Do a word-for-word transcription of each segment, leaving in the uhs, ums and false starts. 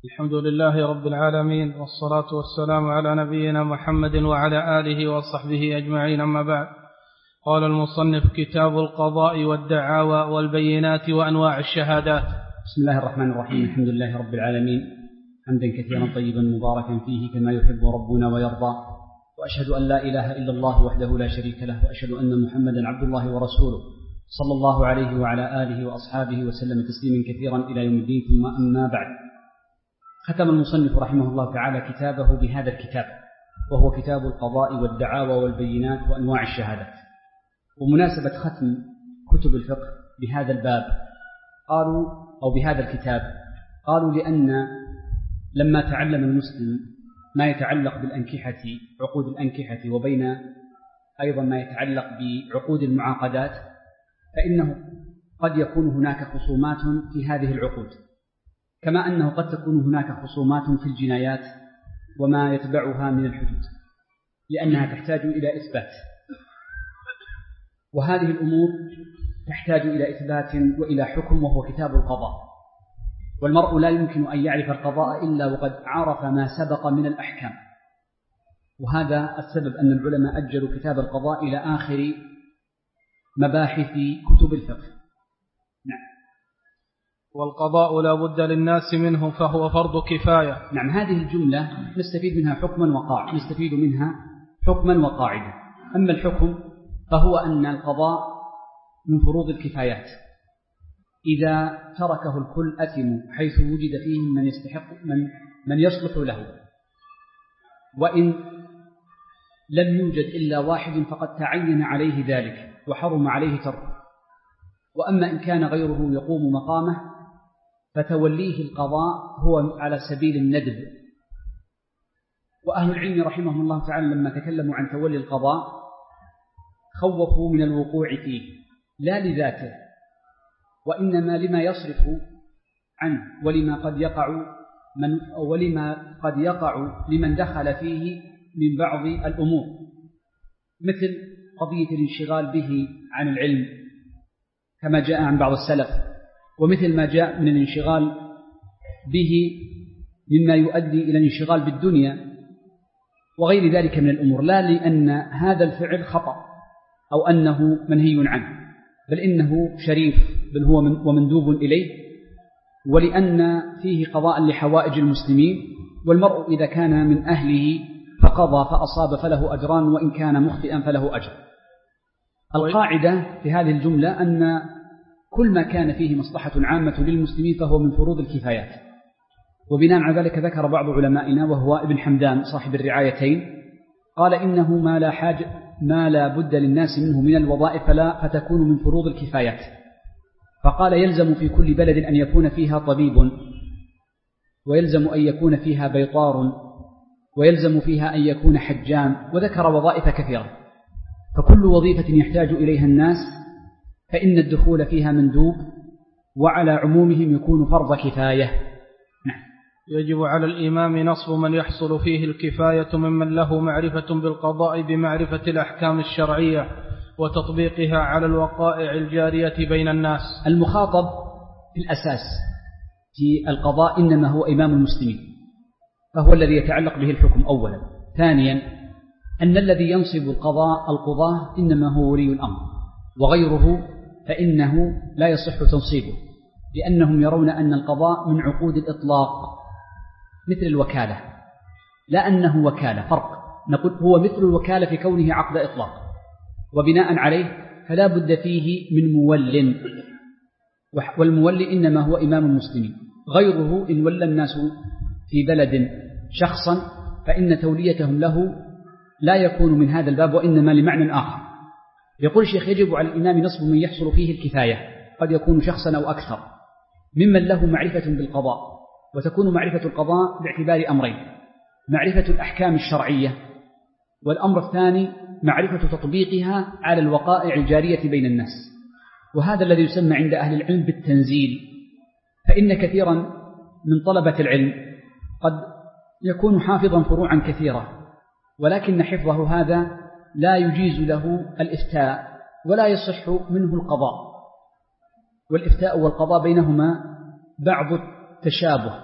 الحمد لله رب العالمين، والصلاة والسلام على نبينا محمد وعلى آله وصحبه أجمعين، أما بعد. قال المصنف: كتاب القضاء والدعاوى والبينات وأنواع الشهادات. بسم الله الرحمن الرحيم. الحمد لله رب العالمين، حمدا كثيرا طيبا مباركا فيه كما يحب ربنا ويرضى، وأشهد أن لا إله إلا الله وحده لا شريك له، وأشهد أن محمدا عبد الله ورسوله صلى الله عليه وعلى آله وأصحابه وسلم تسليما كثيرا إلى يوم الدين. ثم أما بعد، ختم المصنف رحمه الله تعالى كتابه بهذا الكتاب، وهو كتاب القضاء والدعاوى والبينات وأنواع الشهادات. ومناسبة ختم كتب الفقه بهذا الباب قالوا أو بهذا الكتاب قالوا لأن لما تعلم المسلم ما يتعلق بالأنكحة، عقود الأنكحة، وبين أيضا ما يتعلق بعقود المعاقدات، فإنه قد يكون هناك خصومات في هذه العقود، كما أنه قد تكون هناك خصومات في الجنايات وما يتبعها من الحدود، لأنها تحتاج إلى إثبات، وهذه الأمور تحتاج إلى إثبات وإلى حكم، وهو كتاب القضاء. والمرء لا يمكن أن يعرف القضاء إلا وقد عرف ما سبق من الأحكام، وهذا السبب أن العلماء أجلوا كتاب القضاء إلى آخر مباحث كتب الفقه. نعم. والقضاء لا بد للناس منه فهو فرض كفاية. نعم، هذه الجملة نستفيد منها حكما وقاعدة نستفيد منها حكما وقاعدة. أما الحكم فهو أن القضاء من فروض الكفايات، إذا تركه الكل أثم، حيث وجد فيهم من يستحق من من يصلح له، وإن لم يوجد إلا واحد فقد تعين عليه ذلك وحرم عليه تركه. وأما إن كان غيره يقوم مقامه فتوليه القضاء هو على سبيل الندب. وأهل العلم رحمهم الله تعالى لما تكلموا عن تولي القضاء خوفوا من الوقوع فيه، لا لذاته، وإنما لما يصرف عنه، ولما قد يقع من ولما قد يقع لمن دخل فيه من بعض الأمور، مثل قضية الانشغال به عن العلم كما جاء عن بعض السلف، ومثل ما جاء من الانشغال به مما يؤدي إلى الانشغال بالدنيا وغير ذلك من الأمور، لا لأن هذا الفعل خطأ أو أنه منهي عنه، بل إنه شريف، بل هو من ومندوب إليه، ولأن فيه قضاء لحوائج المسلمين، والمرء إذا كان من أهله فقضى فأصاب فله أجران، وإن كان مخطئا فله أجر. القاعدة في هذه الجملة أن كل ما كان فيه مصلحة عامة للمسلمين فهو من فروض الكفايات. وبناء على ذلك ذكر بعض علمائنا وهو ابن حمدان صاحب الرعايتين قال إنه ما لا حاجة ما لا بد للناس منه من الوظائف فلا فتكون من فروض الكفايات. فقال يلزم في كل بلد أن يكون فيها طبيب، ويلزم أن يكون فيها بيطار، ويلزم فيها أن يكون حجام، وذكر وظائف كثيرة. فكل وظيفة يحتاج إليها الناس فإن الدخول فيها مندوب، وعلى عمومهم يكون فرض كفاية. نعم. يجب على الإمام نصب من يحصل فيه الكفاية ممن له معرفة بالقضاء بمعرفة الأحكام الشرعية وتطبيقها على الوقائع الجارية بين الناس. المخاطب في الأساس في القضاء إنما هو إمام المسلمين، فهو الذي يتعلق به الحكم أولا. ثانيا أن الذي ينصب القضاء القضاة إنما هو ولي الأمر، وغيره فإنه لا يصح تنصيبه، لأنهم يرون أن القضاء من عقود الإطلاق مثل الوكالة، لا أنه وكالة، فرق. نقول هو مثل الوكالة في كونه عقد إطلاق، وبناء عليه فلا بد فيه من مول، والمولي إنما هو إمام المسلمين. غيره إن ولى الناس في بلد شخصا فإن توليتهم له لا يكون من هذا الباب، وإنما لمعنى آخر. يقول الشيخ يجب على الإمام نصب من يحصل فيه الكفاية، قد يكون شخصا أو أكثر ممن له معرفة بالقضاء، وتكون معرفة القضاء باعتبار أمرين: معرفة الأحكام الشرعية، والأمر الثاني معرفة تطبيقها على الوقائع الجارية بين الناس، وهذا الذي يسمى عند أهل العلم بالتنزيل. فإن كثيرا من طلبة العلم قد يكون حافظا فروعا كثيرة، ولكن حفظه هذا لا يجيز له الإفتاء ولا يصح منه القضاء، والإفتاء والقضاء بينهما بعض التشابه،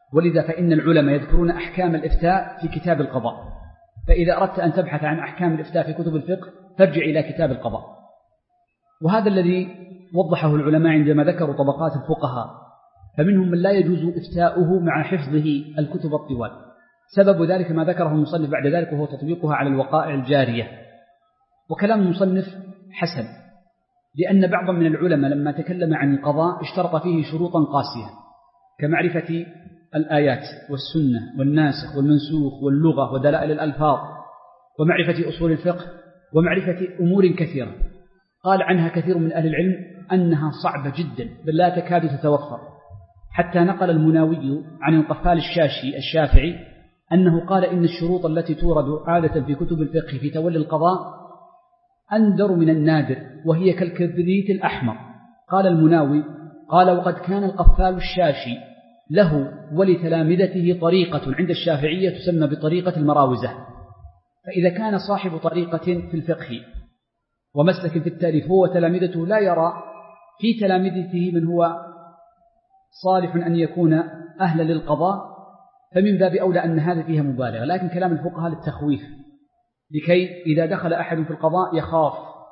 ولذا فإن العلماء يذكرون أحكام الإفتاء في كتاب القضاء، فإذا أردت أن تبحث عن أحكام الإفتاء في كتب الفقه فارجع إلى كتاب القضاء. وهذا الذي وضحه العلماء عندما ذكروا طبقات الفقهاء، فمنهم من لا يجوز إفتاؤه مع حفظه الكتب الطوال. سبب ذلك ما ذكره المصنف بعد ذلك، وهو تطبيقها على الوقائع الجارية. وكلام المصنف حسن، لأن بعضا من العلماء لما تكلم عن القضاء اشترط فيه شروطا قاسية كمعرفة الآيات والسنة والناسخ والمنسوخ واللغة ودلائل الألفاظ ومعرفة أصول الفقه ومعرفة أمور كثيرة قال عنها كثير من أهل العلم أنها صعبة جدا بل لا تكاد تتوفر، حتى نقل المناوي عن القفال الشاشي الشافعي أنه قال إن الشروط التي تورد عادة في كتب الفقه في تولي القضاء أندر من النادر، وهي كالكبريت الأحمر. قال المناوي قال وقد كان القفال الشاشي له ولتلامذته طريقة عند الشافعية تسمى بطريقة المراوزة، فإذا كان صاحب طريقة في الفقه ومسلك في التاريخ هو تلامذته لا يرى في تلامذته من هو صالح أن يكون أهلا للقضاء، فمن باب أولى أن هذا فيها مبالغة. لكن كلام الفقهاء للتخويف، لكي إذا دخل أحد في القضاء يخاف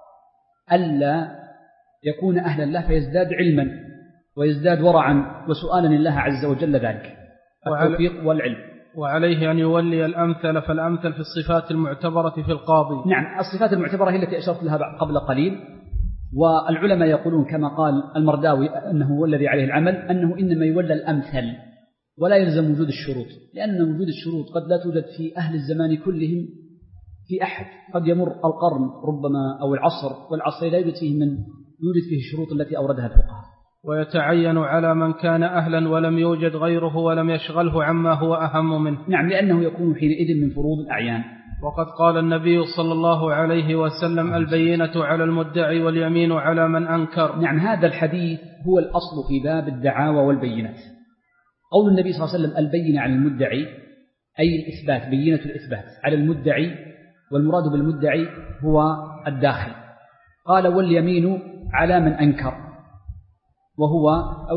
ألا يكون أهلا له فيزداد علما ويزداد ورعا وسؤالا لله عز وجل ذلك التوفيق والعلم. وعليه أن يولي الأمثل، فالأمثل في الصفات المعتبرة في القاضي. نعم، الصفات المعتبرة هي التي أشرت لها قبل قليل. والعلماء يقولون كما قال المرداوي أنه هو الذي عليه العمل، أنه إنما يولى الأمثل ولا يلزم وجود الشروط، لأن وجود الشروط قد لا توجد في أهل الزمان كلهم في أحد، قد يمر القرن ربما أو العصر والعصر لا يوجد فيه من يوجد فيه الشروط التي أوردها الفقهاء. ويتعين على من كان أهلا ولم يوجد غيره ولم يشغله عما هو أهم منه. نعم، لأنه يكون حينئذ من فروض الأعيان. وقد قال النبي صلى الله عليه وسلم البينة على المدعي واليمين على من أنكر. نعم، هذا الحديث هو الأصل في باب الدعاوى والبينات. قول النبي صلى الله عليه وسلم البينة على المدعي أي الإثبات، بينة الإثبات على المدعي، والمراد بالمدعي هو الداخل. قال واليمين على من أنكر، وهو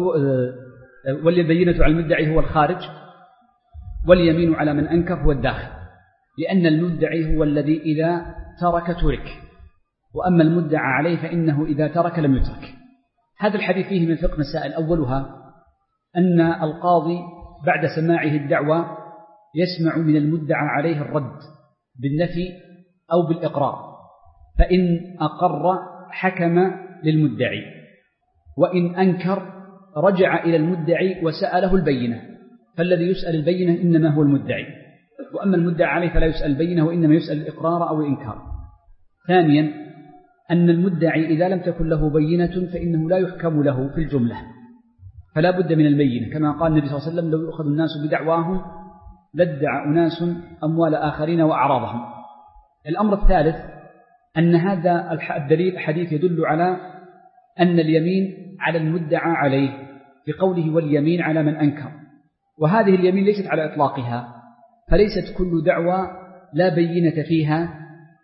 والبينة على المدعي هو الخارج، واليمين على من أنكر هو الداخل، لأن المدعي هو الذي إذا ترك ترك، وأما المدعى عليه فإنه إذا ترك لم يترك. هذا الحديث فيه من فقه مسائل، أولها أن القاضي بعد سماعه الدعوى يسمع من المدعى عليه الرد بالنفي أو بالإقرار، فإن أقر حكم للمدعي، وإن أنكر رجع إلى المدعي وسأله البينة، فالذي يسأل البينة إنما هو المدعي، وأما المدعى عليه فلا يسأل البينة وإنما يسأل الإقرار أو الإنكار. ثانيا أن المدعي إذا لم تكن له بينة فإنه لا يحكم له في الجملة، فلا بد من البينة، كما قال النبي صلى الله عليه وسلم لو يؤخذ الناس بدعواهم لادعى أناس أموال آخرين وأعراضهم. الأمر الثالث أن هذا الدليل الحديث يدل على أن اليمين على المدعى عليه بقوله واليمين على من أنكر، وهذه اليمين ليست على إطلاقها، فليست كل دعوى لا بينة فيها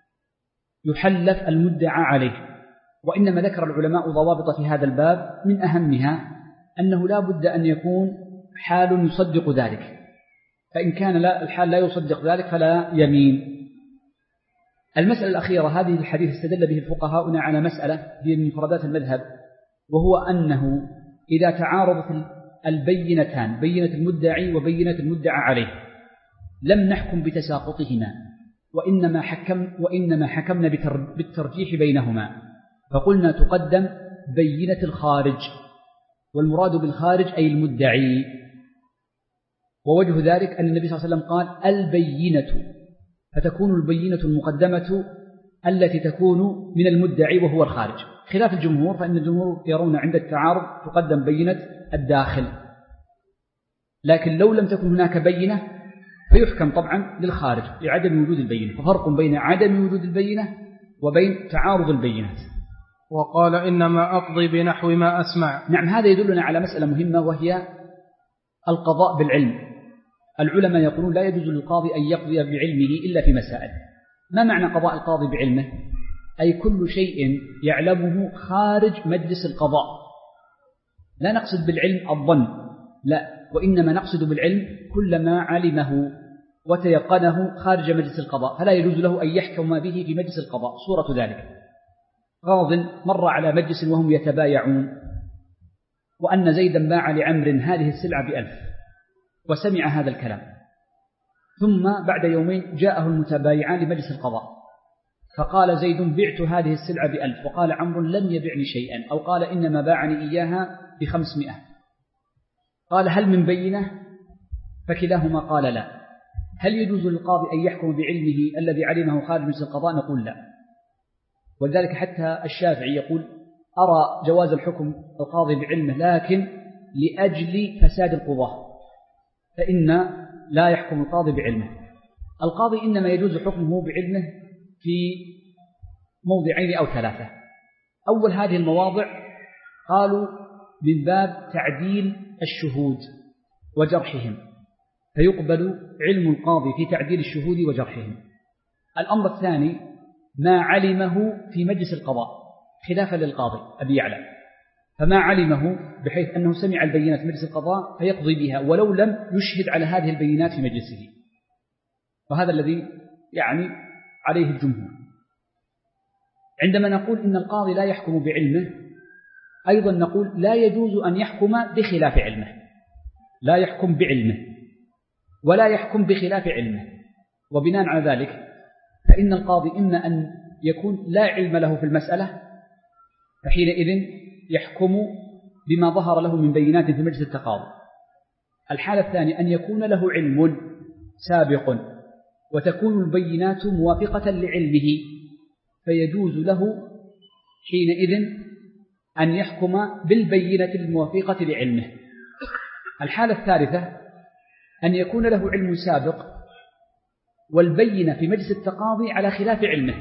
يحلف المدعى عليه، وإنما ذكر العلماء ضوابط في هذا الباب، من أهمها أنه لا بد أن يكون حال يصدق ذلك، فإن كان لا الحال لا يصدق ذلك فلا يمين. المسألة الأخيرة، هذه الحديث استدل به الفقهاء على مسألة هي من مفردات المذهب، وهو أنه إذا تعارضت البينتان، بينة المدعي وبينة المدعى عليه، لم نحكم بتساقطهما، وإنما, حكم وإنما حكمنا بالترجيح بينهما، فقلنا تقدم بينة الخارج، والمراد بالخارج أي المدعي. ووجه ذلك أن النبي صلى الله عليه وسلم قال البينة، فتكون البينة المقدمة التي تكون من المدعي وهو الخارج، خلاف الجمهور، فإن الجمهور يرون عند التعارض تقدم بينة الداخل، لكن لو لم تكن هناك بينة فيحكم طبعا للخارج لعدم وجود البينة، ففرق بين عدم وجود البينة وبين تعارض البينات. وقال إنما أقضي بنحو ما أسمع. نعم، هذا يدلنا على مسألة مهمة، وهي القضاء بالعلم. العلماء يقولون لا يجوز للقاضي أن يقضي بعلمه إلا في مسائل. ما معنى قضاء القاضي بعلمه؟ أي كل شيء يعلمه خارج مجلس القضاء. لا نقصد بالعلم الظن، لا، وإنما نقصد بالعلم كل ما علمه وتيقنه خارج مجلس القضاء، فلا يجوز له أن يحكم به في مجلس القضاء. صورة ذلك قاض مر على مجلس وهم يتبايعون، وأن زيدا باع لعمر هذه السلعة بألف، وسمع هذا الكلام، ثم بعد يومين جاءه المتبايعان لمجلس القضاء، فقال زيد بعت هذه السلعة بألف، وقال عمرو لم يبعني شيئا، أو قال إنما باعني إياها بخمسمائة. قال هل من بينة؟ فكلاهما قال لا. هل يجوز للقاضي أن يحكم بعلمه الذي علمه خارج مجلس القضاء؟ نقول لا. ولذلك حتى الشافعي يقول أرى جواز الحكم القاضي بعلمه، لكن لأجل فساد القضاة فإن لا يحكم القاضي بعلمه. القاضي إنما يجوز حكمه بعلمه في موضعين أو ثلاثة. أول هذه المواضع قالوا من باب تعديل الشهود وجرحهم، فيقبل علم القاضي في تعديل الشهود وجرحهم. الأمر الثاني ما علمه في مجلس القضاء خلافا للقاضي أبي يعلى، فما علمه بحيث أنه سمع البينات في مجلس القضاء فيقضي بها ولو لم يشهد على هذه البينات في مجلسه، وهذا الذي يعني عليه الجمهور. عندما نقول إن القاضي لا يحكم بعلمه، أيضا نقول لا يجوز أن يحكم بخلاف علمه، لا يحكم بعلمه ولا يحكم بخلاف علمه. وبناء على ذلك فإن القاضي إما أن يكون لا علم له في المسألة، فحينئذ يحكم بما ظهر له من بينات في مجلس التقاضي. الحالة الثانية أن يكون له علم سابق وتكون البينات موافقة لعلمه، فيجوز له حينئذ أن يحكم بالبينة الموافقة لعلمه. الحالة الثالثة أن يكون له علم سابق والبينة في مجلس التقاضي على خلاف علمه،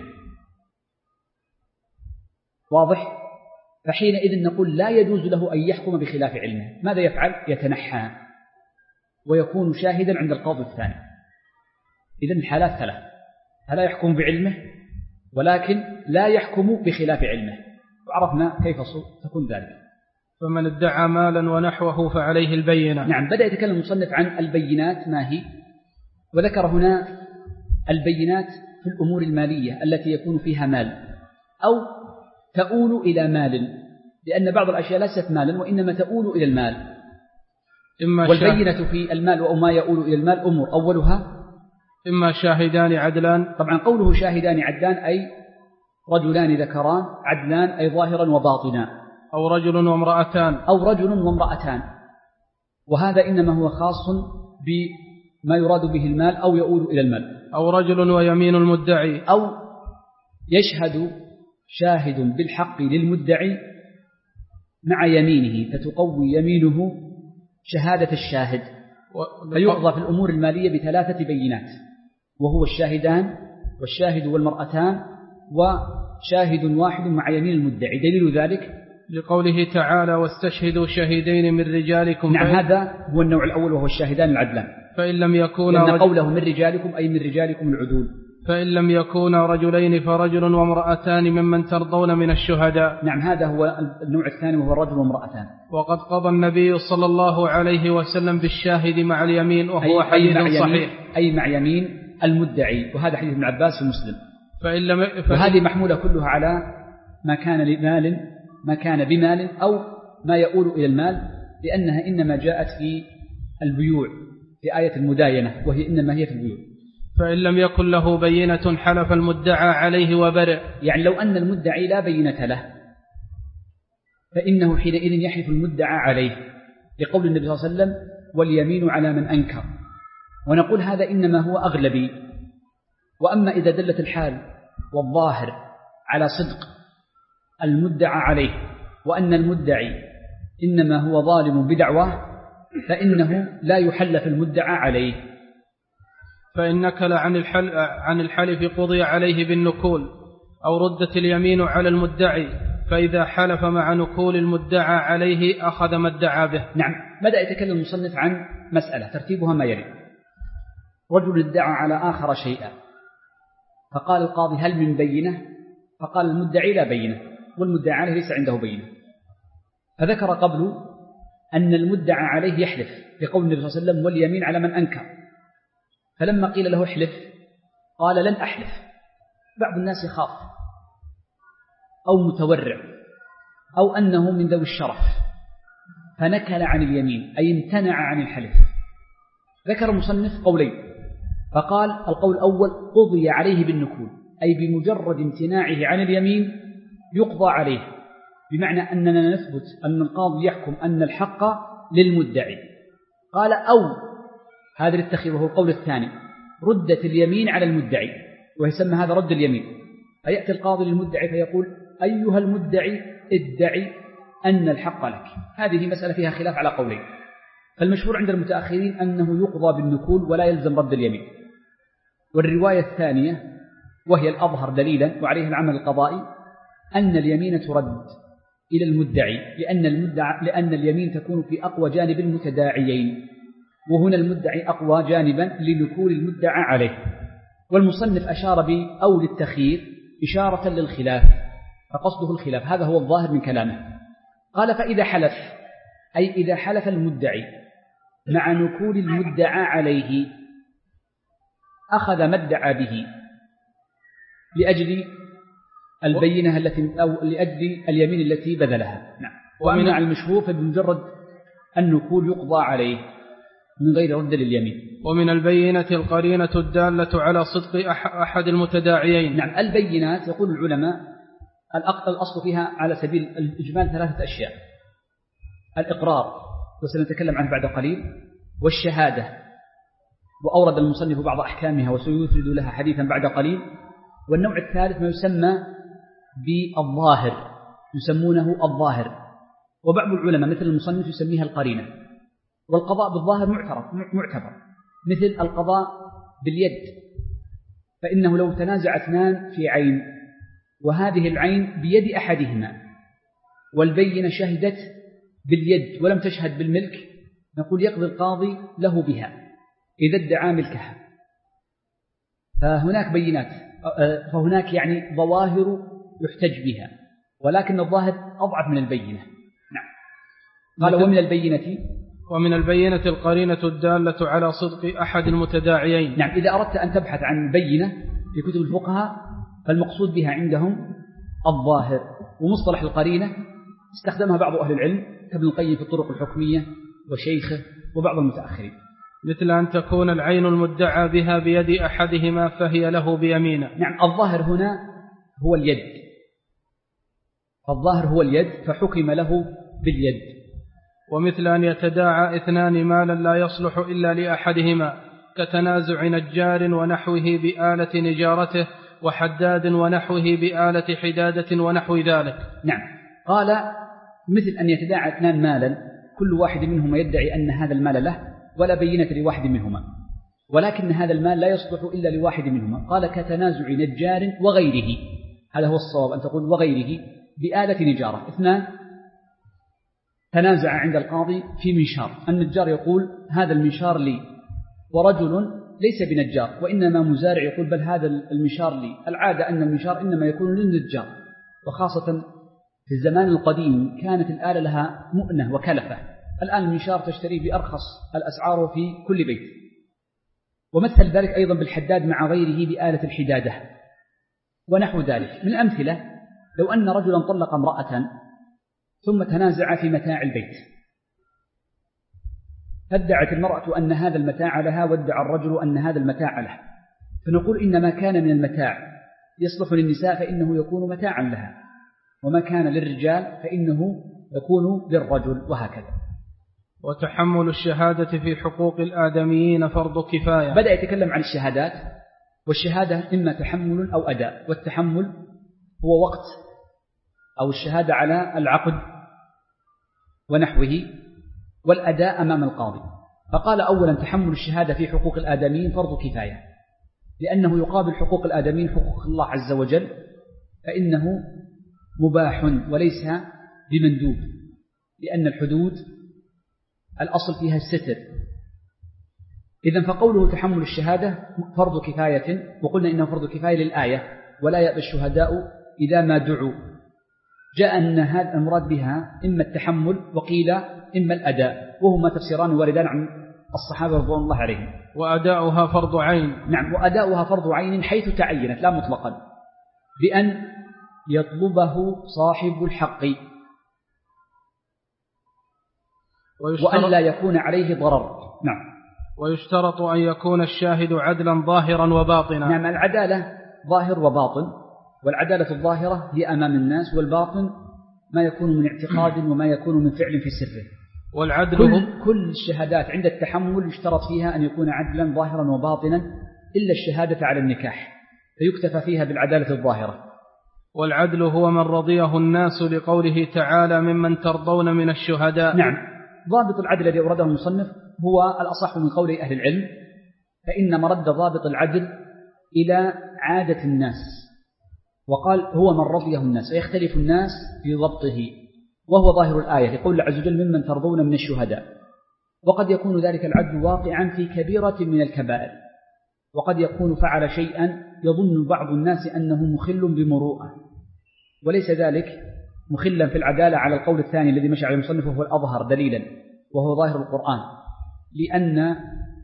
واضح؟ فحينئذ نقول لا يجوز له أن يحكم بخلاف علمه. ماذا يفعل؟ يتنحى ويكون شاهدا عند القاضي الثاني. إذن الحالات ثلاث: فلا يحكم بعلمه ولكن لا يحكم بخلاف علمه، وعرفنا كيف تكون ذلك. فمن ادعى مالا ونحوه فعليه البينة. نعم، بدأ يتكلم المصنف عن البينات ما هي، وذكر هنا البينات في الأمور المالية التي يكون فيها مال أو تؤول إلى مال، لأن بعض الأشياء ليست مالا وإنما تؤول إلى المال. إما والبينة في المال أو ما يؤول إلى المال أمور، أولها إما شاهدان عدلان. طبعا قوله شاهدان عدلان أي رجلان ذكران، عدلان أي ظاهرا وباطنا، أو رجل وامرأتان أو رجل وامرأتان، وهذا إنما هو خاص بما يراد به المال أو يؤول إلى المال. أو رجل ويمين المدعي، أو يشهد شاهد بالحق للمدعي مع يمينه فتقوي يمينه شهادة الشاهد، فيقضى في الأمور المالية بثلاثة بينات، وهو الشاهدان والشاهد والمرأتان وشاهد واحد مع يمين المدعي. دليل ذلك لقوله تعالى واستشهدوا شهيدين من رجالكم. نعم، هذا هو النوع الأول وهو الشاهدان العدلان، فإن لم يكونا لأن قوله من رجالكم أي من رجالكم العدول. فإن لم يكونا رجلين فرجل وامرأتان ممن ترضون من الشهداء. نعم، هذا هو النوع الثاني وهو الرجل وامرأتان. وقد قضى النبي صلى الله عليه وسلم بالشاهد مع اليمين، وهو حديث صحيح، أي مع يمين المدعي، وهذا حديث ابن عباس في مسلم. فإن لم فإن وهذه محمولة كلها على ما كان لمال، ما كان بمال أو ما يؤول إلى المال، لأنها إنما جاءت في البيوع في آية المداينة، وهي إنما هي في البيوع. فإن لم يكن له بينة حلف المدعى عليه وبرئ، يعني لو أن المدعي لا بينة له فإنه حينئذ يحلف المدعى عليه، لقول النبي صلى الله عليه وسلم واليمين على من أنكر. ونقول هذا إنما هو أغلبي. وأما إذا دلت الحال والظاهر على صدق المدعى عليه وأن المدعي إنما هو ظالم بدعواه فإنه لا يحلف المدعى عليه. فإن نكل عن الحل عن الحلف قضي عليه بالنكول، أو ردت اليمين على المدعي، فإذا حلف مع نكول المدعى عليه أخذ ما ادعى به. نعم، بدأ يتكلم المصنف عن مسألة ترتيبها ما يلي: رجل ادعى على آخر شيئا، فقال القاضي هل من بينة؟ فقال المدعي لا بينة، والمدعى عليه ليس عنده بينة. فذكر قبل أن المدعى عليه يحلف لقول النبي صلى الله عليه وسلم واليمين على من أنكر، فلما قيل له احلف قال لن أحلف. بعض الناس يخاف أو متورع أو أنه من ذوي الشرف فنكل عن اليمين أي امتنع عن الحلف. ذكر المصنف قولين، فقال القول الأول قضي عليه بالنكول، أي بمجرد امتناعه عن اليمين يقضى عليه، بمعنى أننا نثبت أن القاضي يحكم أن الحق للمدعي. قال أو هذا للتخيير وهو القول الثاني، ردت اليمين على المدعي ويسمى هذا رد اليمين، فيأتي القاضي للمدعي فيقول أيها المدعي ادعي أن الحق لك. هذه مسألة فيها خلاف على قولين، فالمشهور عند المتأخرين أنه يقضى بالنكول ولا يلزم رد اليمين. والرواية الثانية وهي الأظهر دليلا وعليها العمل القضائي أن اليمين ترد إلى المدعي، لأن, المدعى لأن اليمين تكون في أقوى جانب المتداعيين، وهنا المدعي أقوى جانبا لنكول المدعى عليه. والمصنف أشار بأو للتخيير إشارة للخلاف، فقصده الخلاف، هذا هو الظاهر من كلامه. قال فإذا حلف، أي إذا حلف المدعي مع نكول المدعى عليه أخذ ما ادعى به لأجل البينة التي أو لأجل اليمين التي بذلها. نعم. وأما على المشهور فبمجرد النكول يقضى عليه من غير رد لليمين. ومن البينة القرينة الدالة على صدق أحد المتداعيين. نعم. البينات يقول العلماء الأصل فيها على سبيل الإجمال ثلاثة أشياء: الإقرار وسنتكلم عنه بعد قليل، والشهادة وأورد المصنف بعض أحكامها وسيفرد لها حديثا بعد قليل، والنوع الثالث ما يسمى بالظاهر، يسمونه الظاهر، وبعض العلماء مثل المصنف يسميها القرينة. والقضاء بالظاهر معتبر معتبر مثل القضاء باليد، فإنه لو تنازع اثنان في عين وهذه العين بيد أحدهما والبينة شهدت باليد ولم تشهد بالملك، نقول يقضي القاضي له بها إذا ادعى ملكها. فهناك بينات، فهناك يعني ظواهر يحتج بها، ولكن الظاهر أضعف من البينة. نعم. قال ومن البينة ومن البينة القرينة الدالة على صدق أحد المتداعيين. نعم. إذا أردت أن تبحث عن بينة في كتب الفقهاء فالمقصود بها عندهم الظاهر، ومصطلح القرينة استخدمها بعض أهل العلم كابن القيم في الطرق الحكمية وشيخه وبعض المتأخرين، مثل أن تكون العين المدعى بها بيد أحدهما فهي له بيمينه. نعم. الظاهر هنا هو اليد، الظاهر هو اليد فحكم له باليد. ومثل أن يتداعى اثنان مالا لا يصلح إلا لأحدهما، كتنازع نجار ونحوه بآلة نجارته، وحداد ونحوه بآلة حدادة ونحو ذلك. نعم. قال مثل أن يتداعى اثنان مالا كل واحد منهما يدعي أن هذا المال له ولا بينة لواحد منهما، ولكن هذا المال لا يصلح إلا لواحد منهما. قال كتنازع نجار وغيره، هذا هو الصواب أن تقول وغيره بآلة نجارة. اثنان تنازع عند القاضي في منشار، النجار يقول هذا المنشار لي، ورجل ليس بنجار وإنما مزارع يقول بل هذا المنشار لي. العادة أن المنشار إنما يكون للنجار، وخاصة في الزمان القديم كانت الآلة لها مؤنة وكلفة، الآن المنشار تشتري بأرخص الأسعار في كل بيت. ومثل ذلك أيضا بالحداد مع غيره بآلة الحدادة ونحو ذلك. من الأمثلة لو أن رجلا طلق امرأة ثم تنازع في متاع البيت، فادعت المرأة أن هذا المتاع لها وادعى الرجل أن هذا المتاع له، فنقول إنما كان من المتاع يصلح للنساء فإنه يكون متاعا لها، وما كان للرجال فإنه يكون للرجل، وهكذا. وتحمل الشهادة في حقوق الآدميين فرض كفاية. بدأ يتكلم عن الشهادات، والشهادة إما تحمل أو أداء، والتحمل هو وقت أو الشهادة على العقد ونحوه، والأداء أمام القاضي. فقال أولا تحمل الشهادة في حقوق الآدميين فرض كفاية، لأنه يقابل حقوق الآدميين حقوق الله عز وجل، فإنه مباح وليس بمندوب، لأن الحدود الأصل فيها الستر. إذن فقوله تحمل الشهادة فرض كفاية، وقلنا إنه فرض كفاية للآية ولا يأبى الشهداء إذا ما دعوا. جاء أن هذا المراد بها إما التحمل وقيل إما الأداء، وهما تفسيران واردان عن الصحابة رضوان الله عليهم. وأداؤها فرض عين. نعم، وأداؤها فرض عين حيث تعينت لا مطلقا، بأن يطلبه صاحب الحق وأن لا يكون عليه ضرر. نعم. ويشترط أن يكون الشاهد عدلا ظاهرا وباطنا. نعم، العدالة ظاهر وباطن، والعدالة الظاهرة هي أمام الناس، والباطن ما يكون من اعتقاد وما يكون من فعل في سره. والعدل كل, كل الشهادات عند التحمل يشترط فيها أن يكون عدلا ظاهرا وباطنا إلا الشهادة على النكاح، فيكتفى فيها بالعدالة الظاهرة. والعدل هو من رضيه الناس لقوله تعالى ممن ترضون من الشهداء. نعم، ضابط العدل الذي أورده المصنف هو الأصح من قول أهل العلم، فإن مرد ضابط العدل إلى عادة الناس، وقال هو من رضيه الناس، ويختلف الناس في ضبطه، وهو ظاهر الآية لقول عز وجل ممن ترضون من الشهداء. وقد يكون ذلك العدل واقعا في كبيرة من الكبائر، وقد يكون فعل شيئا يظن بعض الناس أنه مخل بمروءة، وليس ذلك مخلا في العدالة على القول الثاني الذي مشى عليه المصنف وهو الأظهر دليلا، وهو ظاهر القرآن، لأن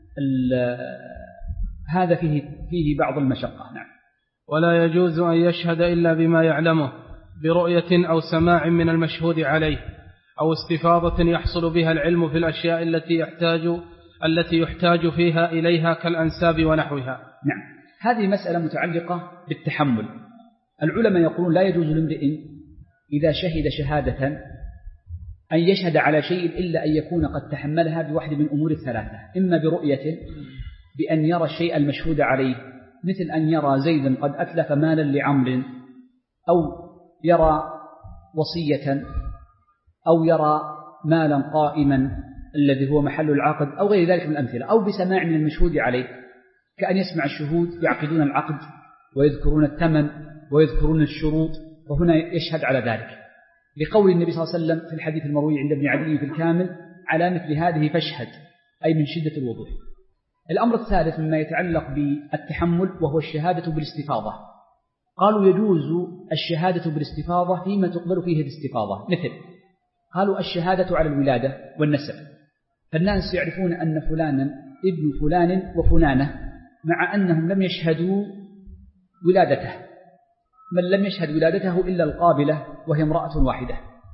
هذا فيه, فيه بعض المشقة. نعم. ولا يجوز أن يشهد إلا بما يعلمه برؤية أو سماع من المشهود عليه، أو استفاضة يحصل بها العلم في الأشياء التي يحتاج التي يحتاج فيها إليها كالأنساب ونحوها. نعم، هذه مسألة متعلقة بالتحمل. العلماء يقولون لا يجوز لامرئ إذا شهد شهادة أن يشهد على شيء إلا أن يكون قد تحملها بواحد من أمور الثلاثة، إما برؤية بأن يرى الشيء المشهود عليه، مثل أن يرى زيدا قد أتلف مالا لعمر، أو يرى وصية، أو يرى مالا قائما الذي هو محل العقد، أو غير ذلك من الأمثلة، أو بسماع من المشهود عليه، كأن يسمع الشهود يعقدون العقد ويذكرون الثمن ويذكرون الشروط، وهنا يشهد على ذلك، لقول النبي صلى الله عليه وسلم في الحديث المروي عند ابن عدي في الكامل على مثل هذه فاشهد، أي من شدة الوضوح. الأمر الثالث مما يتعلق بالتحمل وهو الشهادة بالاستفاضة. قالوا يجوز الشهادة بالاستفاضة فيما تقبل فيه الاستفاضة، مثل قالوا الشهادة على الولادة والنسب، فالناس يعرفون أن فلانا ابن فلان وفلانة مع أنهم لم يشهدوا ولادته، من لم يشهد ولادته إلا القابلة وهي امرأة واحدة.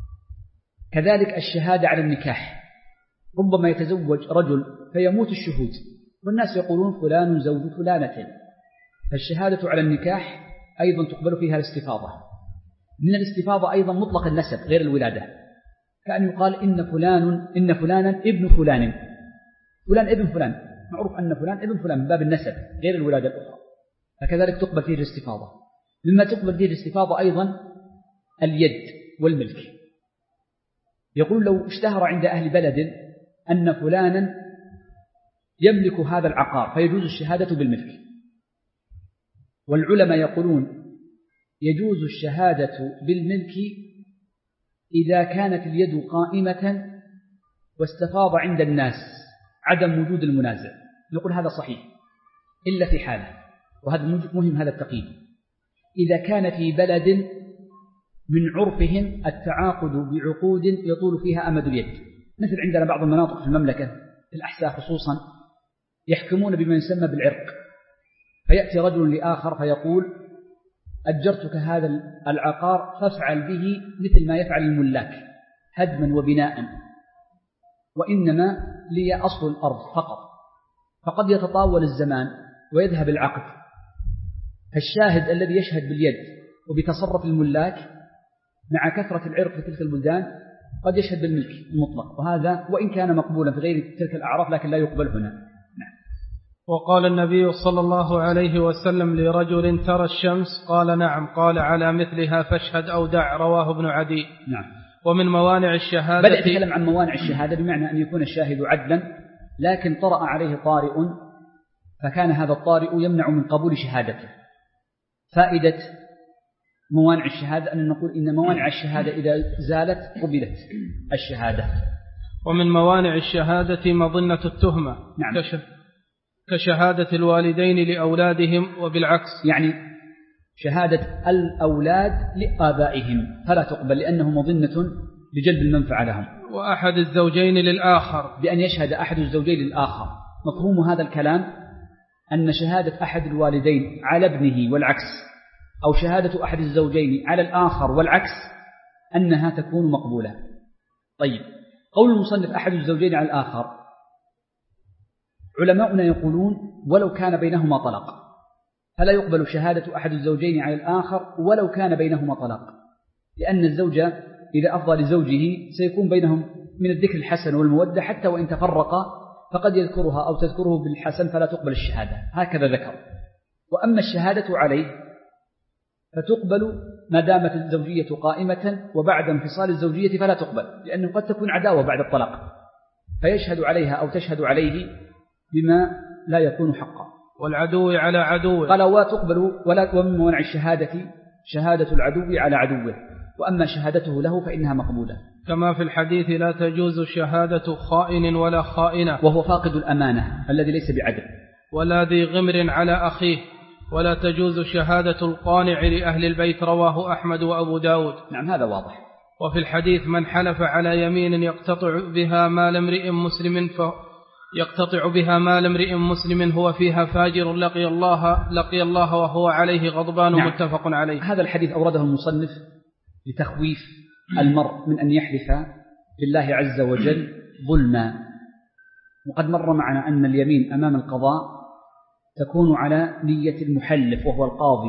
كذلك الشهادة على النكاح، ربما يتزوج رجل فيموت الشهود والناس يقولون فلان زوج فلانة، فالشهادة على النكاح أيضا تقبل فيها الاستفاضة. من الاستفاضة أيضا مطلق النسب غير الولادة، كأن يقال إن فلان إن فلانا ابن فلان، فلان ابن فلان، معروف أن فلان ابن فلان من باب النسب غير الولادة الأخرى، فكذلك تقبل فيه الاستفاضة. مما تقبل فيه الاستفاضة أيضا اليد والملك. يقول لو اشتهر عند أهل بلد أن فلانا يملك هذا العقار فيجوز الشهادة بالملك، والعلماء يقولون يجوز الشهادة بالملك إذا كانت اليد قائمة واستفاض عند الناس عدم وجود المنازع. نقول هذا صحيح إلا في حالة، وهذا مهم هذا التقييد، إذا كان في بلد من عرفهم التعاقد بعقود يطول فيها أمد اليد، مثل عندنا بعض المناطق في المملكة في الأحساء خصوصا يحكمون بما يسمى بالعرق، فيأتي رجل لآخر فيقول أجرتك هذا العقار فافعل به مثل ما يفعل الملاك هدما وبناء، وإنما لي أصل الأرض فقط، فقد يتطاول الزمان ويذهب العقد، فالشاهد الذي يشهد باليد وبتصرف الملاك مع كثرة العرق في تلك البلدان قد يشهد بالملك المطلق، وهذا وإن كان مقبولا في غير تلك الأعراف لكن لا يقبل هنا. نعم. وقال النبي صلى الله عليه وسلم لرجل ترى الشمس قال نعم، قال على مثلها فاشهد أو دع، رواه ابن عدي. نعم. ومن موانع الشهادة، بدأ يتكلم عن موانع الشهادة بمعنى أن يكون الشاهد عدلا لكن طرأ عليه طارئ فكان هذا الطارئ يمنع من قبول شهادته. فائدة موانع الشهادة أن نقول إن موانع الشهادة إذا زالت قبلت الشهادة. ومن موانع الشهادة مظنة التهمة. نعم. كشهادة الوالدين لأولادهم وبالعكس، يعني شهادة الأولاد لآبائهم فلا تقبل لأنه مظنة لجلب المنفعة لهم. وأحد الزوجين للآخر، بأن يشهد أحد الزوجين للآخر. مفهوم هذا الكلام أن شهادة أحد الوالدين على ابنه والعكس، أو شهادة أحد الزوجين على الآخر والعكس، أنها تكون مقبولة. طيب، قول المصنف أحد الزوجين على الآخر، علماؤنا يقولون ولو كان بينهما طلاق، فلا يقبل شهادة أحد الزوجين على الآخر ولو كان بينهما طلاق، لأن الزوجة إذا أفضى لزوجه سيكون بينهم من الذكر الحسن والمودة، حتى وإن تفرقا فقد يذكرها أو تذكره بالحسن فلا تقبل الشهادة، هكذا ذكر. وأما الشهادة عليه فتقبل ما دامت الزوجية قائمة، وبعد انفصال الزوجية فلا تقبل، لأنه قد تكون عداوة بعد الطلاق، فيشهد عليها أو تشهد عليه بما لا يكون حقا. والعدو على عدوه، قال ولا تقبل ولا ومن موانع الشهادة شهادة العدو على عدوه، وأما شهادته له فإنها مقبولة. كما في الحديث لا تجوز شهادة خائن ولا خائنة، وهو فاقد الأمانة الذي ليس بعدل، ولا ذي غمر على أخيه، ولا تجوز شهادة القانع لأهل البيت، رواه أحمد وأبو داود. نعم، هذا واضح. وفي الحديث من حلف على يمين يقتطع بها مال امرئ مسلم ف يقتطع بها مال امرئ مسلم هو فيها فاجر لقي الله لقي الله وهو عليه غضبان. نعم. متفق عليه. هذا الحديث أورده المصنف لتخويف المرء من أن يحلف لله عز وجل ظلما. وقد مر معنا أن اليمين أمام القضاء تكون على نية المحلف وهو القاضي،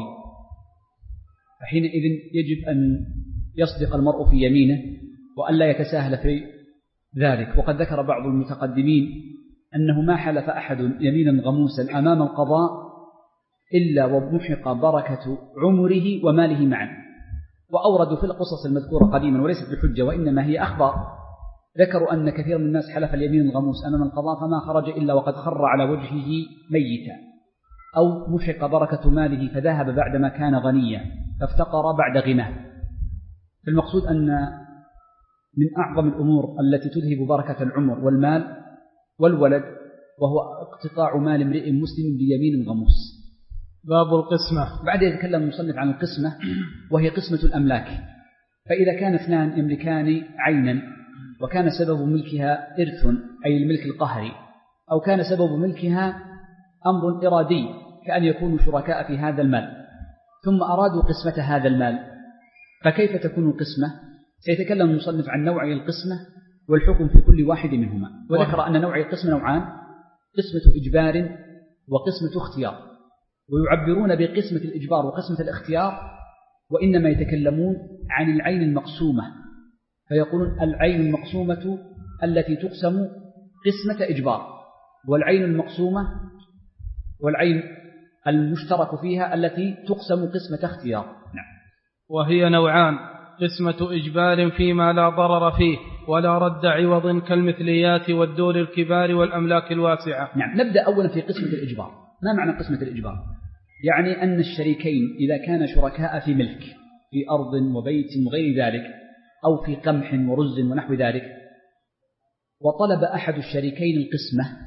فحينئذ يجب أن يصدق المرء في يمينه وألا يتساهل في ذلك. وقد ذكر بعض المتقدمين أنه ما حلف أحد يمينا غموسا أمام القضاء إلا ومحق بركة عمره وماله معا. وأوردوا في القصص المذكورة قديما وليست بحجة وإنما هي أخبار، ذكروا أن كثير من الناس حلف اليمين الغموس أمام القضاء فما خرج إلا وقد خر على وجهه ميتا، أو محق بركة ماله فذهب بعدما كان غنيا فافتقر بعد غناه. فالمقصود أن من أعظم الأمور التي تذهب بركة العمر والمال والولد وهو اقتطاع مال امرئ مسلم بيمين غموس. باب القسمة. بعد يتكلم المصنف عن القسمة، وهي قسمة الأملاك. فإذا كان اثنان يملكان عينا وكان سبب ملكها إرث أي الملك القهري، أو كان سبب ملكها أمر إرادي كأن يكونوا شركاء في هذا المال، ثم أرادوا قسمة هذا المال، فكيف تكون القسمة؟ سيتكلم المصنف عن نوعي القسمة والحكم في كل واحد منهما. وذكر أن نوعي القسمة نوعان: قسمة إجبار وقسمة اختيار. ويعبرون بقسمة الإجبار وقسمة الاختيار وإنما يتكلمون عن العين المقسومة، فيقولون العين المقسومة التي تقسم قسمة إجبار، والعين المقسومة والعين المشترك فيها التي تقسم قسمة اختيار. نعم. وهي نوعان: قسمة إجبار فيما لا ضرر فيه ولا رد عوض كالمثليات والدور الكبار والأملاك الواسعة. نعم. نبدأ أولا في قسمة الإجبار. ما معنى قسمة الإجبار؟ يعني أن الشريكين إذا كان شركاء في ملك، في أرض وبيت وغير ذلك، أو في قمح ورز ونحو ذلك، وطلب أحد الشريكين القسمة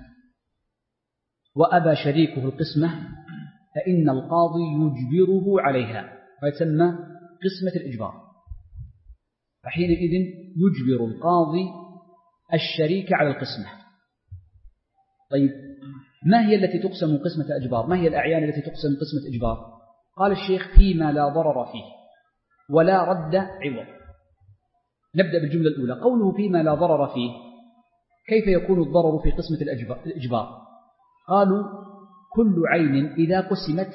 وأبى شريكه القسمة، فإن القاضي يجبره عليها، فيسمى قسمة الإجبار. فحينئذ يجبر القاضي الشريك على القسمة. طيب، ما هي التي تقسم قسمة إجبار؟ ما هي الأعيان التي تقسم قسمة إجبار؟ قال الشيخ: فيما لا ضرر فيه ولا رد عوض. نبدأ بالجملة الأولى. قوله فيما لا ضرر فيه، كيف يكون الضرر في قسمة الإجبار؟ قالوا: كل عين إذا قسمت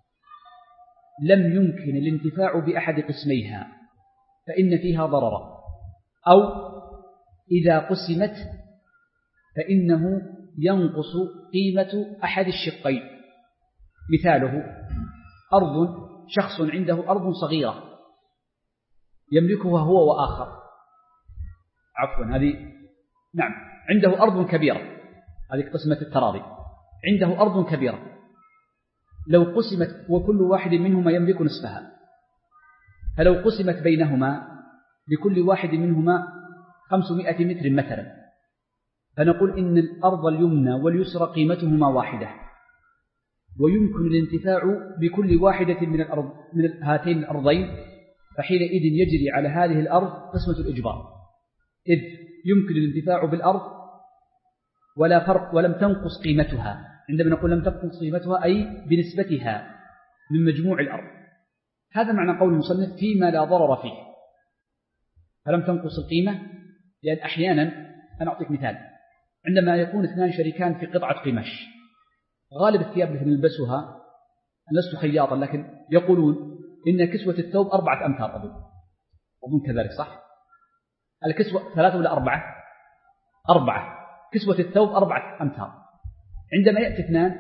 لم يمكن الانتفاع بأحد قسميها فإن فيها ضررا، أو إذا قسمت فإنه ينقص قيمة أحد الشقين. مثاله: أرض، شخص عنده أرض صغيرة يملكها هو وآخر، عفوا هذه نعم عنده أرض كبيرة، هذه قسمة التراضي. عنده أرض كبيرة لو قسمت وكل واحد منهما يملك نصفها، فلو قسمت بينهما لكل واحد منهما خمسمائة متر مثلا، فنقول إن الأرض اليمنى واليسرى قيمتهما واحدة، ويمكن الانتفاع بكل واحدة من الأرض من هاتين الأرضين، فحينئذ يجري على هذه الأرض قسمة الإجبار. إذ يمكن الانتفاع بالأرض ولا فرق ولم تنقص قيمتها. عندما نقول لم تنقص قيمتها أي بنسبتها من مجموع الأرض. هذا معنى قول المصنف فيما لا ضرر فيه، فلم تنقص القيمة. لأن أحيانا أنا أعطيك مثال، عندما يكون اثنان شريكان في قطعة قماش، غالب الثياب التي نلبسها، لست خياطا لكن يقولون إن كسوة الثوب أربعة أمتار، أظن أظن كذلك صح؟ الكسوة ثلاثة ولا أربعة؟ أربعة. كسوة الثوب أربعة أمتار. عندما يأتي اثنان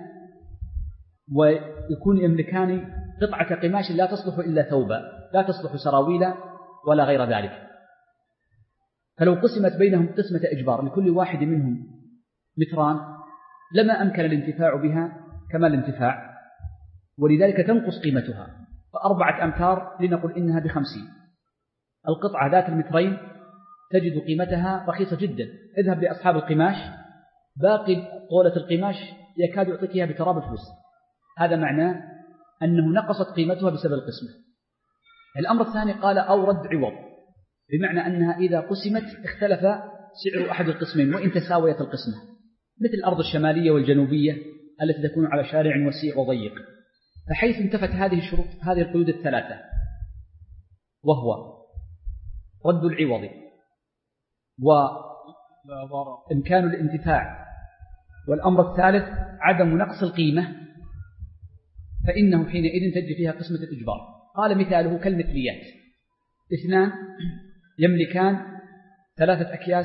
ويكون يملكان قطعة قماش لا تصلح إلا ثوبا، لا تصلح سراويلا ولا غير ذلك، فلو قسمت بينهم قسمة إجبار لكل واحد منهم متران لما أمكن الانتفاع بها كما الانتفاع، ولذلك تنقص قيمتها. فأربعة أمتار لنقول إنها بخمسين. القطعة ذات المترين تجد قيمتها رخيصة جدا. اذهب لأصحاب القماش، باقي طولة القماش يكاد يعطيك إياها بتراب الفلوس. هذا معناه أنه نقصت قيمتها بسبب القسمة. الأمر الثاني قال أو رد عوض، بمعنى أنها إذا قسمت اختلف سعر أحد القسمين وإن تساويت القسمة، مثل الأرض الشمالية والجنوبية التي تكون على شارع وسيع وضيق. فحيث انتفت هذه الشروط، هذه القيود الثلاثة، وهو رد العوض وإمكان الانتفاع، والأمر الثالث عدم نقص القيمة، فإنه حينئذ تجري فيها قسمة الإجبار. قال مثاله كالمثليات، اثنان يملكان ثلاثة أكياس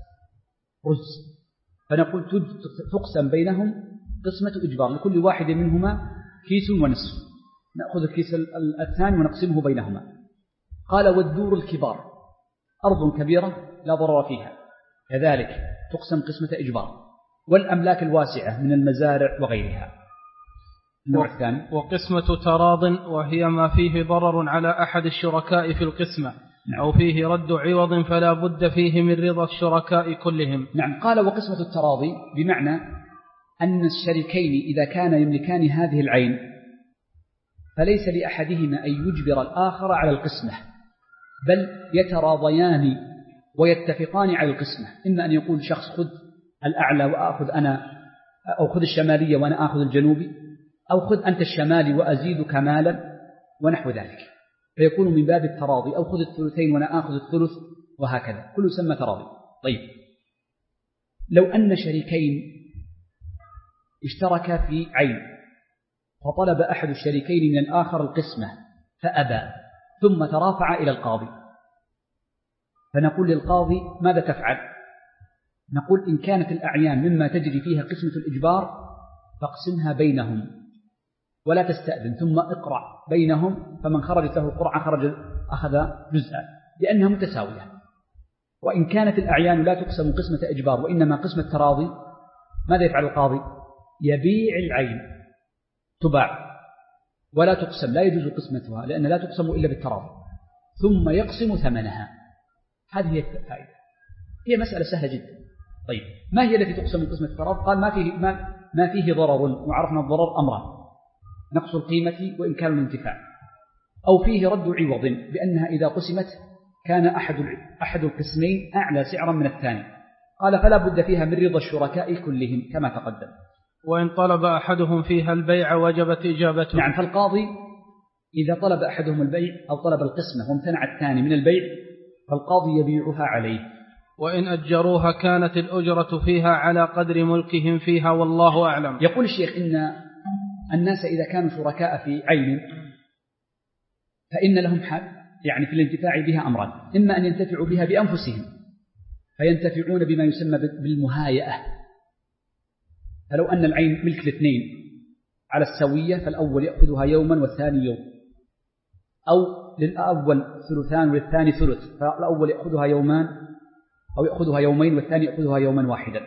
رز، فنقول تقسم بينهم قسمة إجبار، لكل واحد منهما كيس ونصف، نأخذ الكيس الثاني ونقسمه بينهما. قال والدور الكبار، أرض كبيرة لا ضرر فيها، كذلك تقسم قسمة إجبار. والأملاك الواسعة من المزارع وغيرها. النوع الثاني وقسمة تراض، وهي ما فيه ضرر على أحد الشركاء في القسمة. نعم. أو فيه رد عوض فلا بد فيه من رضا الشركاء كلهم. نعم. قال وقسمة التراضي بمعنى أن الشريكين إذا كان يملكان هذه العين فليس لأحدهما أن يجبر الآخر على القسمة، بل يتراضيان ويتفقان على القسمة. إما أن يقول شخص خذ الأعلى وأخذ أنا، أو خذ الشمالية وأنا أخذ الجنوبي، أو خذ أنت الشمالي وأزيدك مالا ونحو ذلك، فيكون من باب التراضي. أو خذ الثلثين وأنا أخذ الثلث، وهكذا كل يسمى تراضي. طيب، لو أن شريكين اشتركا في عين فطلب أحد الشريكين من الآخر القسمة فأبى، ثم ترافع إلى القاضي، فنقول للقاضي ماذا تفعل؟ نقول إن كانت الأعيان مما تجري فيها قسمة الإجبار فاقسمها بينهم ولا تستأذن، ثم اقرع بينهم، فمن خرجت له قرعة خرج أخذ جزءا، لأنها متساوية. وإن كانت الأعيان لا تقسم قسمة إجبار وإنما قسمة تراضي، ماذا يفعل القاضي؟ يبيع العين، تباع ولا تقسم، لا يجوز قسمتها لأن لا تقسم إلا بالتراضي، ثم يقسم ثمنها. هذه هي الفائدة، هي مسألة سهلة جدا. طيب، ما هي التي تقسم قسمة التراضي؟ قال ما فيه, ما ما فيه ضرر، وعرفنا الضرر أمران: نقص القيمة وإمكان الانتفاع، أو فيه رد عوض بأنها إذا قسمت كان أحد أحد القسمين أعلى سعرا من الثاني. قال فلا بد فيها من رضا الشركاء كلهم كما تقدم. وإن طلب أحدهم فيها البيع وجبت إجابته. نعم. فالقاضي إذا طلب أحدهم البيع أو طلب القسمة وامتنع الثاني من البيع فالقاضي يبيعها عليه. وإن أجروها كانت الأجرة فيها على قدر ملكهم فيها، والله أعلم. يقول الشيخ إن الناس إذا كانوا شركاء في عين فإن لهم حق يعني في الانتفاع بها أمران: إما أن ينتفعوا بها بأنفسهم فينتفعون بما يسمى بالمهايئة، فلو أن العين ملك الاثنين على السوية فالأول يأخذها يوما والثاني يوم، أو للأول ثلثان والثاني ثلث، فالأول يأخذها يومان أو يأخذها يومين والثاني يأخذها يوما واحدا.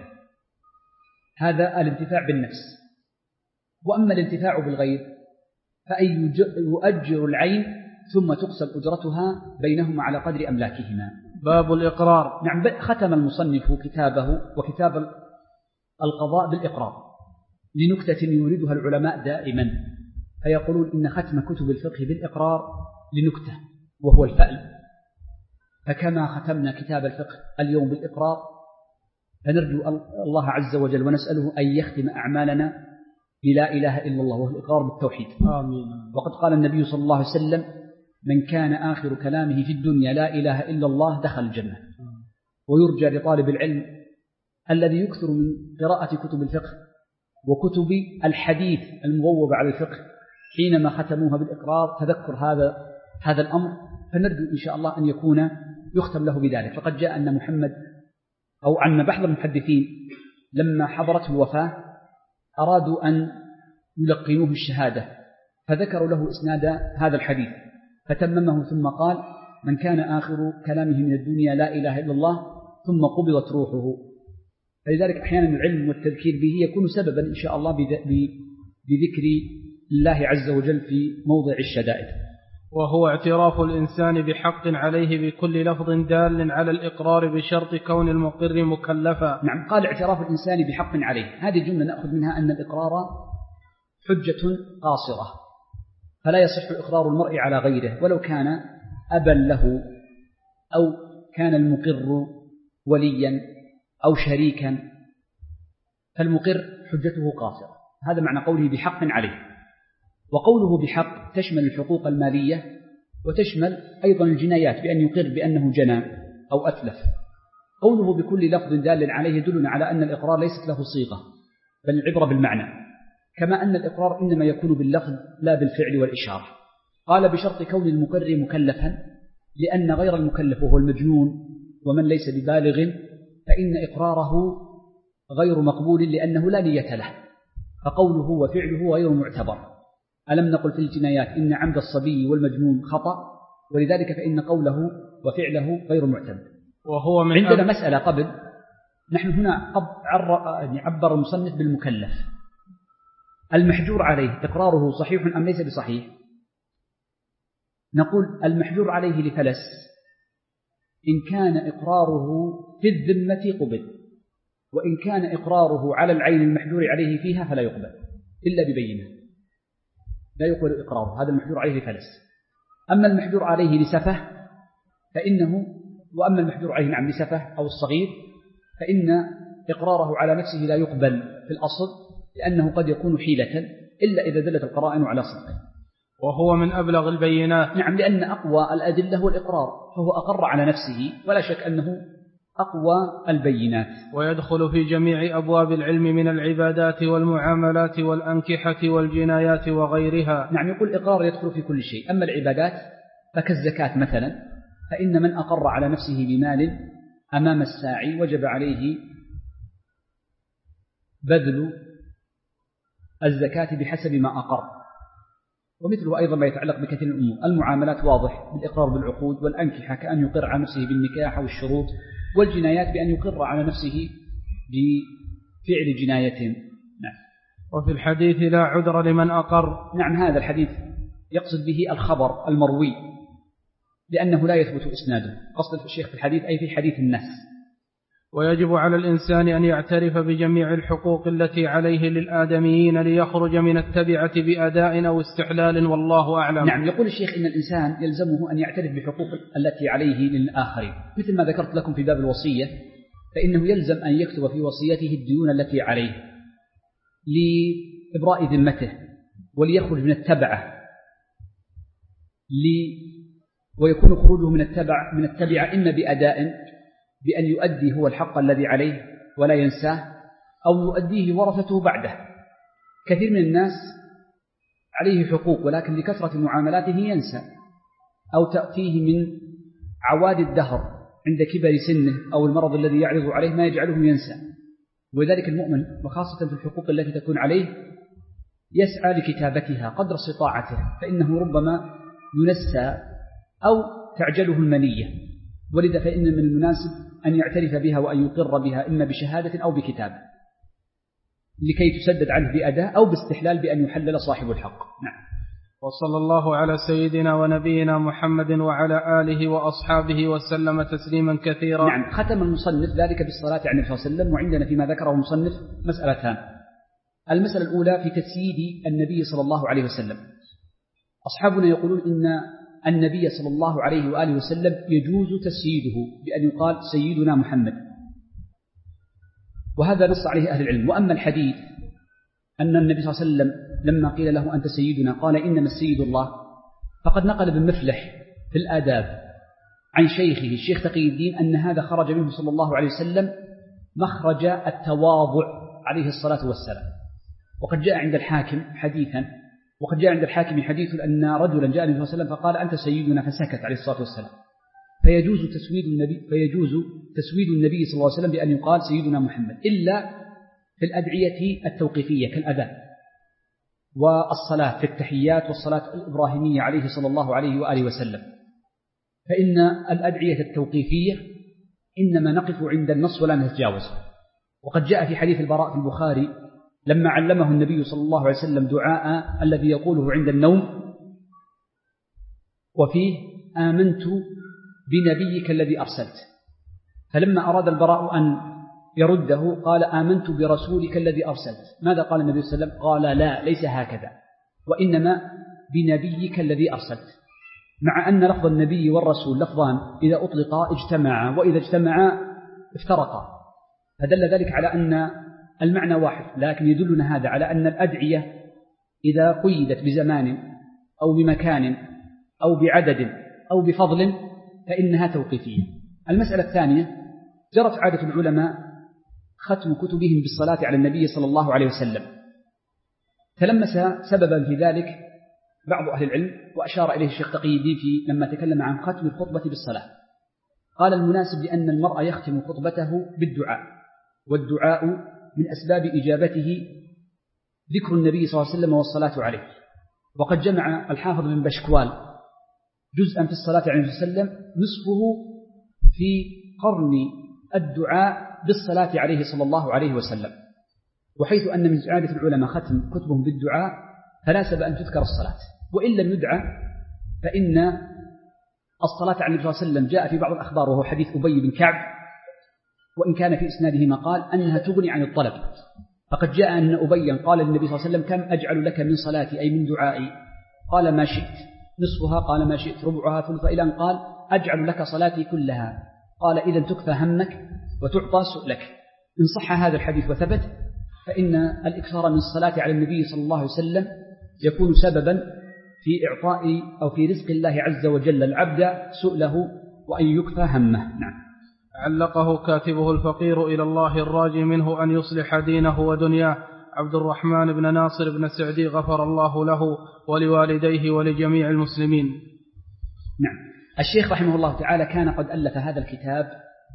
هذا الانتفاع بالنفس. وأما الانتفاع بالغير فأن يؤجر العين ثم تقسم أجرتها بينهما على قدر أملاكهما. باب الإقرار. نعم. ختم المصنف كتابه وكتاب القضاء بالإقرار لنكتة يوردها العلماء دائما، فيقولون إن ختم كتب الفقه بالإقرار لنكتة، وهو الفأل. فكما ختمنا كتاب الفقه اليوم بالإقرار، فنرجو الله عز وجل ونسأله أن يختم أعمالنا بلا إله إلا الله وهو الإقرار بالتوحيد. آمين. وقد قال النبي صلى الله عليه وسلم: من كان آخر كلامه في الدنيا لا إله إلا الله دخل الجنة. ويرجى لطالب العلم الذي يكثر من قراءة كتب الفقه وكتب الحديث المبوبة على الفقه حينما ختموها بالإقرار تذكر هذا هذا الأمر، فنرجو إن شاء الله أن يكون يختم له بذلك. فقد جاء أن محمد أو عن بعض المحدثين لما حضرته الوفاة أرادوا أن يلقنوه الشهادة، فذكروا له إسناد هذا الحديث فتممه، ثم قال: من كان آخر كلامه من الدنيا لا إله إلا الله ثم قبضت روحه. فلذلك أحيانا العلم والتذكير به يكون سببا إن شاء الله بذكر الله عز وجل في موضع الشدائد. وهو اعتراف الإنسان بحق عليه بكل لفظ دال على الإقرار بشرط كون المقر مكلفا. نعم، قال اعتراف الإنسان بحق عليه، هذه جملة نأخذ منها أن الإقرار حجة قاصرة، فلا يصح إقرار المرء على غيره ولو كان أبا له أو كان المقر وليا أو شريكا، فالمقر حجته قاصرة. هذا معنى قوله بحق عليه. وقوله بحق تشمل الحقوق المالية وتشمل أيضا الجنايات بأن يقر بأنه جنى أو أتلف. قوله بكل لفظ دال عليه يدلنا على أن الإقرار ليست له صيغة بل العبرة بالمعنى، كما أن الإقرار إنما يكون باللفظ لا بالفعل والإشارة. قال بشرط كون المقر مكلفا، لأن غير المكلف وهو المجنون ومن ليس ببالغ فإن إقراره غير مقبول لأنه لا نية له، فقوله وفعله غير معتبر. ألم نقل في الجنايات إن عمد الصبي والمجنون خطأ، ولذلك فإن قوله وفعله غير معتبر. وهو من عندنا مسألة قبل، نحن هنا عبر المصنف بالمكلف. المحجور عليه إقراره صحيح أم ليس بصحيح؟ نقول المحجور عليه لفلس إن كان إقراره في الذمة قبل، وإن كان إقراره على العين المحجور عليه فيها فلا يقبل إلا ببينه، لا يقبل إقراره. هذا المحجور عليه لفلس. أما المحجور عليه لسفه فإنه وأما المحجور عليه نعم لسفه أو الصغير فإن إقراره على نفسه لا يقبل في الأصل، لأنه قد يكون حيلة إلا إذا دلت القرائن على صدقه. وهو من أبلغ البينات. نعم، لأن أقوى الأدلة هو الإقرار، فهو أقر على نفسه ولا شك أنه أقوى البينات. ويدخل في جميع أبواب العلم من العبادات والمعاملات والأنكحة والجنايات وغيرها. نعم، يقول الإقرار يدخل في كل شيء. أما العبادات فكالزكاة مثلا، فإن من أقر على نفسه بمال أمام الساعي وجب عليه بذل الزكاة بحسب ما أقر. ومثله أيضا ما يتعلق بكثير من الأمور. المعاملات واضح بالإقرار بالعقود، والأنكحة كأن يقر على نفسه بالنكاح والشروط، والجنايات بأن يقر على نفسه بفعل جناية. نعم. وفي الحديث لا عذر لمن أقر. نعم، هذا الحديث يقصد به الخبر المروي لأنه لا يثبت إسناده. قصد الشيخ في الحديث أي في حديث الناس. ويجب على الإنسان أن يعترف بجميع الحقوق التي عليه للآدميين ليخرج من التبعة بأداء أو استحلال، والله أعلم. نعم، يقول الشيخ إن الإنسان يلزمه أن يعترف بحقوق التي عليه للآخرين، مثل ما ذكرت لكم في باب الوصية، فإنه يلزم أن يكتب في وصيته الديون التي عليه لإبراء ذمته وليخرج من التبعة لي ويكون خروجه من التبع من التبعة إما بأداء بأن يؤدي هو الحق الذي عليه ولا ينساه، أو يؤديه ورثته بعده. كثير من الناس عليه حقوق ولكن لكثرة معاملاته ينسى، أو تأتيه من عواد الدهر عند كبر سنه أو المرض الذي يعرض عليه ما يجعله ينسى. وذلك المؤمن وخاصة في الحقوق التي تكون عليه يسعى لكتابتها قدر استطاعته، فإنه ربما ينسى أو تعجله المنية، ولذا فإن من المناسب أن يعترف بها وأن يقر بها إما بشهادة أو بكتابة لكي تسدد عنه بأداء أو باستحلال بأن يحلل صاحب الحق. نعم. وصلى الله على سيدنا ونبينا محمد وعلى آله وأصحابه وسلم تسليما كثيرا. نعم، ختم المصنف ذلك بالصلاة على النبي صلى الله عليه وسلم. وعندنا فيما ذكره المصنف مسألتان. المسألة الأولى في تسييد النبي صلى الله عليه وسلم. أصحابنا يقولون إن النبي صلى الله عليه وآله وسلم يجوز تسييده بأن يقال سيدنا محمد، وهذا نص عليه أهل العلم. وأما الحديث أن النبي صلى الله عليه وسلم لما قيل له أنت سيدنا قال إنما السيد الله، فقد نقل ابن مفلح في الآداب عن شيخه الشيخ تقي الدين أن هذا خرج منه صلى الله عليه وسلم مخرج التواضع عليه الصلاة والسلام. وقد جاء عند الحاكم حديثا وقد جاء عند الحاكم حديث أن رجلا جاء النبي صلى الله عليه وسلم فقال أنت سيدنا فسكت عليه الصلاة والسلام. فيجوز تسويد النبي فيجوز تسويد النبي صلى الله عليه وسلم بأن يقال سيدنا محمد، إلا في الأدعية التوقيفية كالأذان والصلاة في التحيات والصلاة الإبراهيمية عليه صلى الله عليه وآله وسلم، فإن الأدعية التوقيفية إنما نقف عند النص ولا نتجاوز. وقد جاء في حديث البراء في البخاري لما علمه النبي صلى الله عليه وسلم دعاء الذي يقوله عند النوم، وفيه آمنت بنبيك الذي أرسلت، فلما أراد البراء أن يرده قال آمنت برسولك الذي أرسلت. ماذا قال النبي صلى الله عليه وسلم؟ قال لا، ليس هكذا، وإنما بنبيك الذي أرسلت، مع أن لفظ النبي والرسول لفظان إذا أطلقا اجتمعا وإذا اجتمعا افترقا، فدل ذلك على أن المعنى واحد، لكن يدلنا هذا على أن الأدعية إذا قيدت بزمان أو بمكان أو بعدد أو بفضل فإنها توقيفية. المسألة الثانية، جرت عادة العلماء ختم كتبهم بالصلاة على النبي صلى الله عليه وسلم، تلمس سببا في ذلك بعض أهل العلم وأشار إليه الشيخ تقي الدين في لما تكلم عن ختم الخطبة بالصلاة. قال المناسب لأن المرء يختم خطبته بالدعاء، والدعاء من أسباب إجابته ذكر النبي صلى الله عليه وسلم والصلاة عليه. وقد جمع الحافظ بن بشكوال جزءا في الصلاة عليه وسلم نصفه في قرن الدعاء بالصلاة عليه صلى الله عليه وسلم، وحيث أن من عادة العلماء ختم كتبهم بالدعاء فناسب أن تذكر الصلاة، وإن لم يدعى فإن الصلاة على النبي صلى الله عليه وسلم جاء في بعض الأخبار وهو حديث أبي بن كعب، وإن كان في إسناده ما قال أنها تغني عن الطلب. فقد جاء أن أبيا قال للنبي صلى الله عليه وسلم كم أجعل لك من صلاتي أي من دعائي؟ قال ما شئت، نصفها، قال ما شئت، ربعها، ثلثها، إلى أن قال أجعل لك صلاتي كلها. قال إذن تكفى همك وتعطى سؤلك. إن صح هذا الحديث وثبت فإن الإكثار من الصلاة على النبي صلى الله عليه وسلم يكون سببا في إعطاء أو في رزق الله عز وجل العبد سؤله وأن يكفى همه. نعم. علقه كاتبه الفقير إلى الله الراجي منه أن يصلح دينه ودنياه عبد الرحمن بن ناصر بن سعدي غفر الله له ولوالديه ولجميع المسلمين. نعم. الشيخ رحمه الله تعالى كان قد ألف هذا الكتاب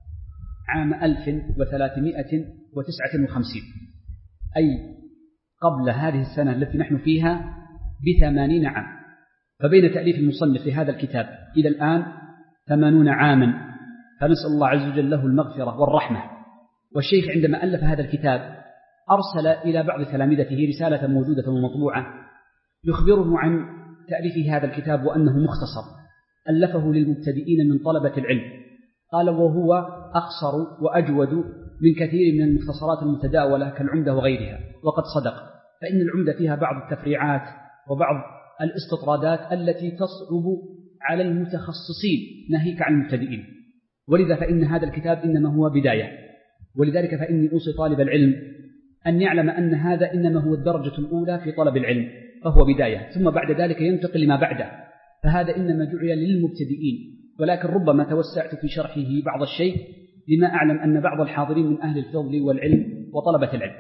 عام ألف وثلاثمائة وتسعة وخمسين، أي قبل هذه السنة التي نحن فيها بثمانين عام، فبين تأليف المصنف لهذا الكتاب إلى الآن ثمانون عاما، فنسأل الله عز وجل له المغفرة والرحمة. والشيخ عندما ألف هذا الكتاب أرسل إلى بعض تلامذته رسالة موجودة ومطبوعة يخبره عن تأليف هذا الكتاب وأنه مختصر ألفه للمبتدئين من طلبة العلم. قال وهو أقصر وأجود من كثير من المختصرات المتداولة كالعمدة وغيرها، وقد صدق، فإن العمدة فيها بعض التفريعات وبعض الاستطرادات التي تصعب على المتخصصين ناهيك عن المبتدئين، ولذا فإن هذا الكتاب إنما هو بداية. ولذلك فإني أوصي طالب العلم أن يعلم أن هذا إنما هو الدرجة الأولى في طلب العلم، فهو بداية، ثم بعد ذلك ينتقل لما بعده، فهذا إنما جعل للمبتدئين، ولكن ربما توسعت في شرحه بعض الشيء لما أعلم أن بعض الحاضرين من أهل الفضل والعلم وطلبة العلم.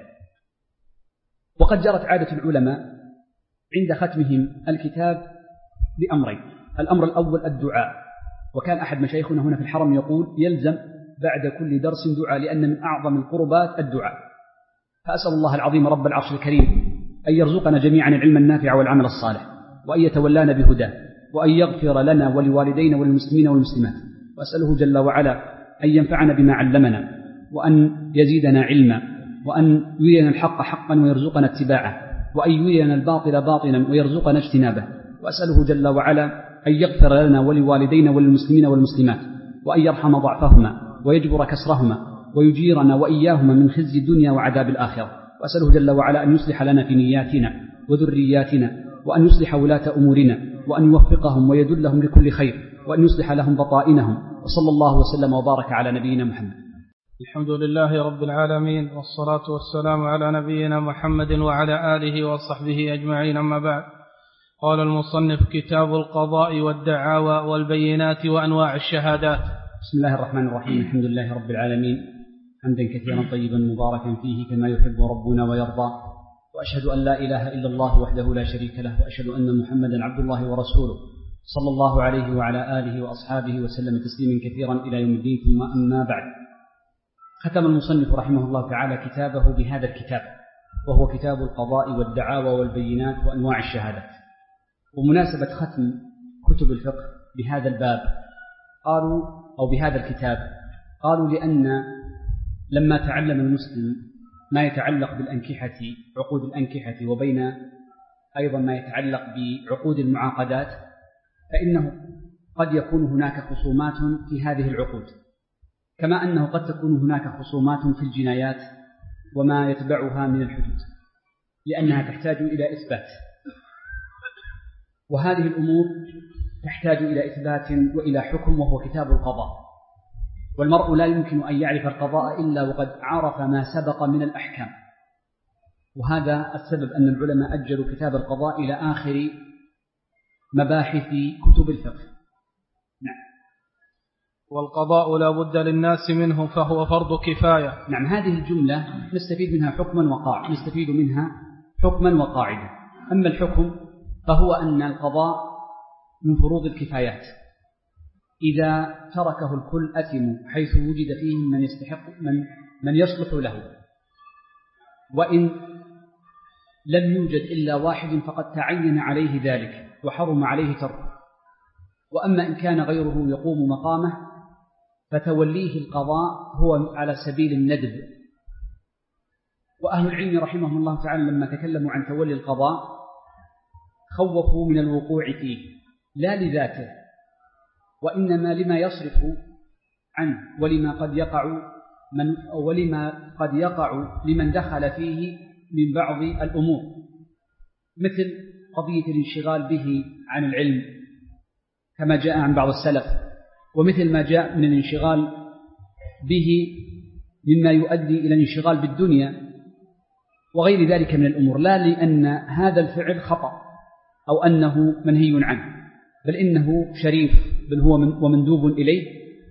وقد جرت عادة العلماء عند ختمهم الكتاب بأمرين: الأمر الأول الدعاء، وكان أحد مشايخنا هنا في الحرم يقول يلزم بعد كل درس دعاء، لأن من أعظم القربات الدعاء. فأسأل الله العظيم رب العرش الكريم أن يرزقنا جميعا العلم النافع والعمل الصالح، وأن يتولانا بهداه، وأن يغفر لنا ولوالدينا والمسلمين والمسلمات. وأسأله جل وعلا أن ينفعنا بما علمنا، وأن يزيدنا علما، وأن يرينا الحق حقا ويرزقنا اتباعه، وأن يرينا الباطل باطلا ويرزقنا اجتنابه. وأسأله جل وعلا أن يغفر لنا ولوالدينا والمسلمين والمسلمات، وأن يرحم ضعفهما ويجبر كسرهما، ويجيرنا وإياهما من خزي الدنيا وعذاب الآخرة. وأسأله جل وعلا أن يصلح لنا في نياتنا وذرياتنا، وأن يصلح ولاة أمورنا، وأن يوفقهم ويدلهم لكل خير، وأن يصلح لهم بطائنهم، وصلى الله وسلم وبارك على نبينا محمد. الحمد لله رب العالمين، والصلاة والسلام على نبينا محمد وعلى آله وصحبه أجمعين، أما بعد. قال المصنف: كتاب القضاء والدعاوى والبينات وأنواع الشهادات. بسم الله الرحمن الرحيم. الحمد لله رب العالمين، حمدا كثيرا طيبا مباركا فيه كما يحب ربنا ويرضى، وأشهد أن لا إله إلا الله وحده لا شريك له، وأشهد أن محمدا عبد الله ورسوله صلى الله عليه وعلى آله وأصحابه وسلم تسليما كثيرا إلى يوم الدين. ثم أما بعد، ختم المصنف رحمه الله تعالى كتابه بهذا الكتاب، وهو كتاب القضاء والدعاوى والبينات وأنواع الشهادات. ومناسبة ختم كتب الفقه بهذا الباب قالوا أو بهذا الكتاب قالوا لأن لما تعلم المسلم ما يتعلق بالأنكحة، عقود الأنكحة، وبين أيضا ما يتعلق بعقود المعاقدات، فإنه قد يكون هناك خصومات في هذه العقود، كما أنه قد تكون هناك خصومات في الجنايات وما يتبعها من الحدود، لأنها تحتاج إلى إثبات، وهذه الأمور تحتاج إلى إثبات وإلى حكم، وهو كتاب القضاء. والمرء لا يمكن أن يعرف القضاء إلا وقد عرف ما سبق من الأحكام، وهذا السبب أن العلماء أجلوا كتاب القضاء إلى آخر مباحث كتب الفقه. نعم. والقضاء لا بد للناس منه فهو فرض كفاية. نعم، هذه الجملة نستفيد منها حكما وقاعدة، نستفيد منها حكما وقاعدة. أما الحكم فهو أن القضاء من فروض الكفايات، إذا تركه الكل أثم، حيث وجد فيهم من يستحق من من يصلح له، وإن لم يوجد إلا واحد فقد تعين عليه ذلك وحرم عليه تركه. وأما إن كان غيره يقوم مقامه فتوليه القضاء هو على سبيل الندب. وأهل العلم رحمهم الله تعالى لما تكلموا عن تولي القضاء خوفوا من الوقوع فيه، لا لذاته، وإنما لما يصرف عنه، ولما قد يقع من ولما قد يقع لمن دخل فيه من بعض الأمور، مثل قضية الانشغال به عن العلم كما جاء عن بعض السلف، ومثل ما جاء من الانشغال به مما يؤدي إلى الانشغال بالدنيا وغير ذلك من الأمور، لا لأن هذا الفعل خطأ أو أنه منهي عنه، بل إنه شريف، بل هو من ومندوب إليه،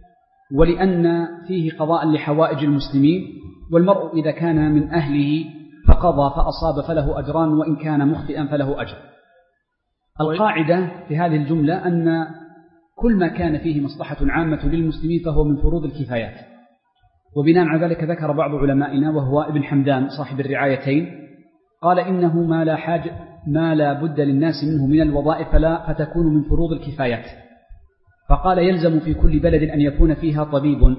ولأن فيه قضاء لحوائج المسلمين، والمرء إذا كان من أهله فقضى فأصاب فله أجران، وإن كان مخطئا فله أجر. القاعدة في هذه الجملة أن كل ما كان فيه مصلحة عامة للمسلمين فهو من فروض الكفايات. وبناء على ذلك ذكر بعض علمائنا وهو ابن حمدان صاحب الرعايتين، قال إنه ما لا حاجة ما لا بد للناس منه من الوظائف فلا فتكون من فروض الكفايات. فقال يلزم في كل بلد أن يكون فيها طبيب،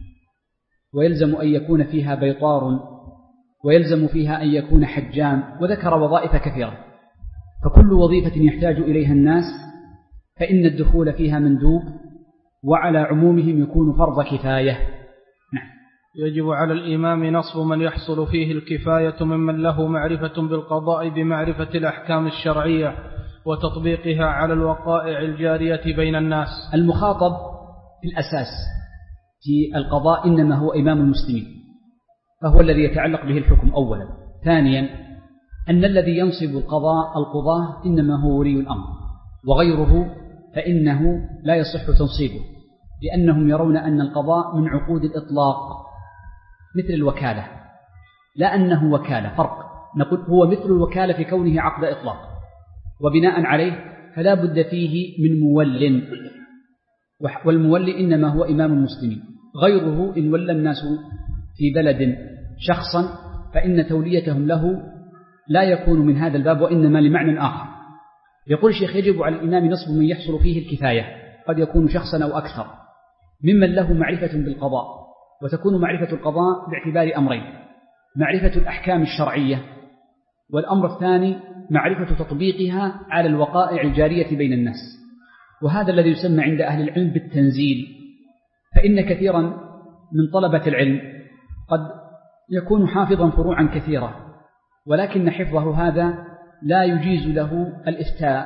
ويلزم أن يكون فيها بيطار، ويلزم فيها أن يكون حجام، وذكر وظائف كثيرة. فكل وظيفة يحتاج إليها الناس فإن الدخول فيها مندوب، وعلى عمومهم يكون فرض كفاية. نعم. يجب على الإمام نصب من يحصل فيه الكفاية ممن له معرفة بالقضاء بمعرفة الأحكام الشرعية وتطبيقها على الوقائع الجارية بين الناس. المخاطب في الأساس في القضاء إنما هو إمام المسلمين، فهو الذي يتعلق به الحكم أولا. ثانيا أن الذي ينصب القضاء القضاة إنما هو ولي الأمر، وغيره فإنه لا يصح تنصيبه، لأنهم يرون أن القضاء من عقود الإطلاق مثل الوكالة، لا أنه وكالة، فرق. نقول هو مثل الوكالة في كونه عقد إطلاق، وبناء عليه فلا بد فيه من مول، والمولي إنما هو إمام المسلمين. غيره إن ولى الناس في بلد شخصا فإن توليتهم له لا يكون من هذا الباب، وإنما لمعنى آخر. يقول الشيخ يجب على الإمام نصب من يحصل فيه الكفاية، قد يكون شخصا أو أكثر ممن له معرفة بالقضاء، وتكون معرفة القضاء باعتبار أمرين: معرفة الأحكام الشرعية، والأمر الثاني معرفة تطبيقها على الوقائع الجارية بين الناس، وهذا الذي يسمى عند أهل العلم بالتنزيل. فإن كثيرا من طلبة العلم قد يكون حافظا فروعا كثيرة، ولكن حفظه هذا لا يجيز له الإفتاء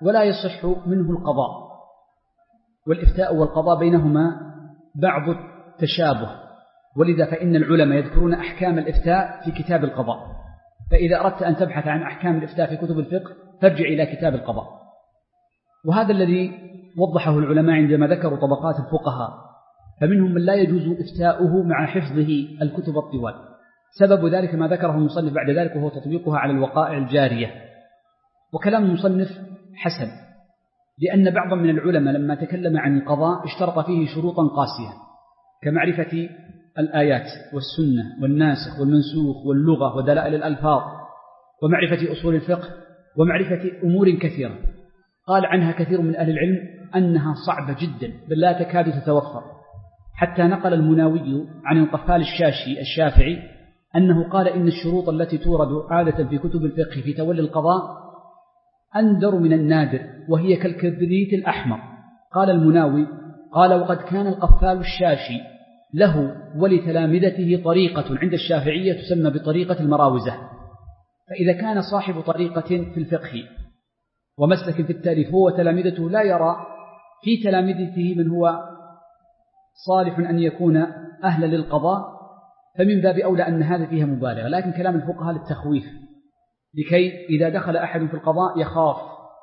ولا يصح منه القضاء، والإفتاء والقضاء بينهما بعض التشابه، ولذا فإن العلماء يذكرون أحكام الإفتاء في كتاب القضاء، فإذا أردت أن تبحث عن أحكام الإفتاء في كتب الفقه فارجع إلى كتاب القضاء. وهذا الذي وضحه العلماء عندما ذكروا طبقات الفقهاء، فمنهم من لا يجوز إفتاؤه مع حفظه الكتب الطوال، سبب ذلك ما ذكره المصنف بعد ذلك وهو تطبيقها على الوقائع الجارية. وكلام المصنف حسن، لأن بعضا من العلماء لما تكلم عن القضاء اشترط فيه شروطا قاسية كمعرفة الآيات والسنة والناسخ والمنسوخ واللغة ودلائل الألفاظ ومعرفة أصول الفقه ومعرفة أمور كثيرة قال عنها كثير من أهل العلم أنها صعبة جدا بل لا تكاد تتوفر، حتى نقل المناوي عن القفال الشاشي الشافعي أنه قال إن الشروط التي تورد عادة في كتب الفقه في تولي القضاء أندر من النادر وهي كالكبريت الأحمر. قال المناوي قال وقد كان القفال الشاشي له ولتلامذته طريقة عند الشافعية تسمى بطريقة المراوزة، فإذا كان صاحب طريقة في الفقه ومسلك في التاليف هو تلامذته لا يرى في تلامذته من هو صالح أن يكون أهلا للقضاء، فمن باب أولى أن هذا فيها مبالغة. لكن كلام الفقهاء للتخويف، لكي إذا دخل أحد في القضاء يخاف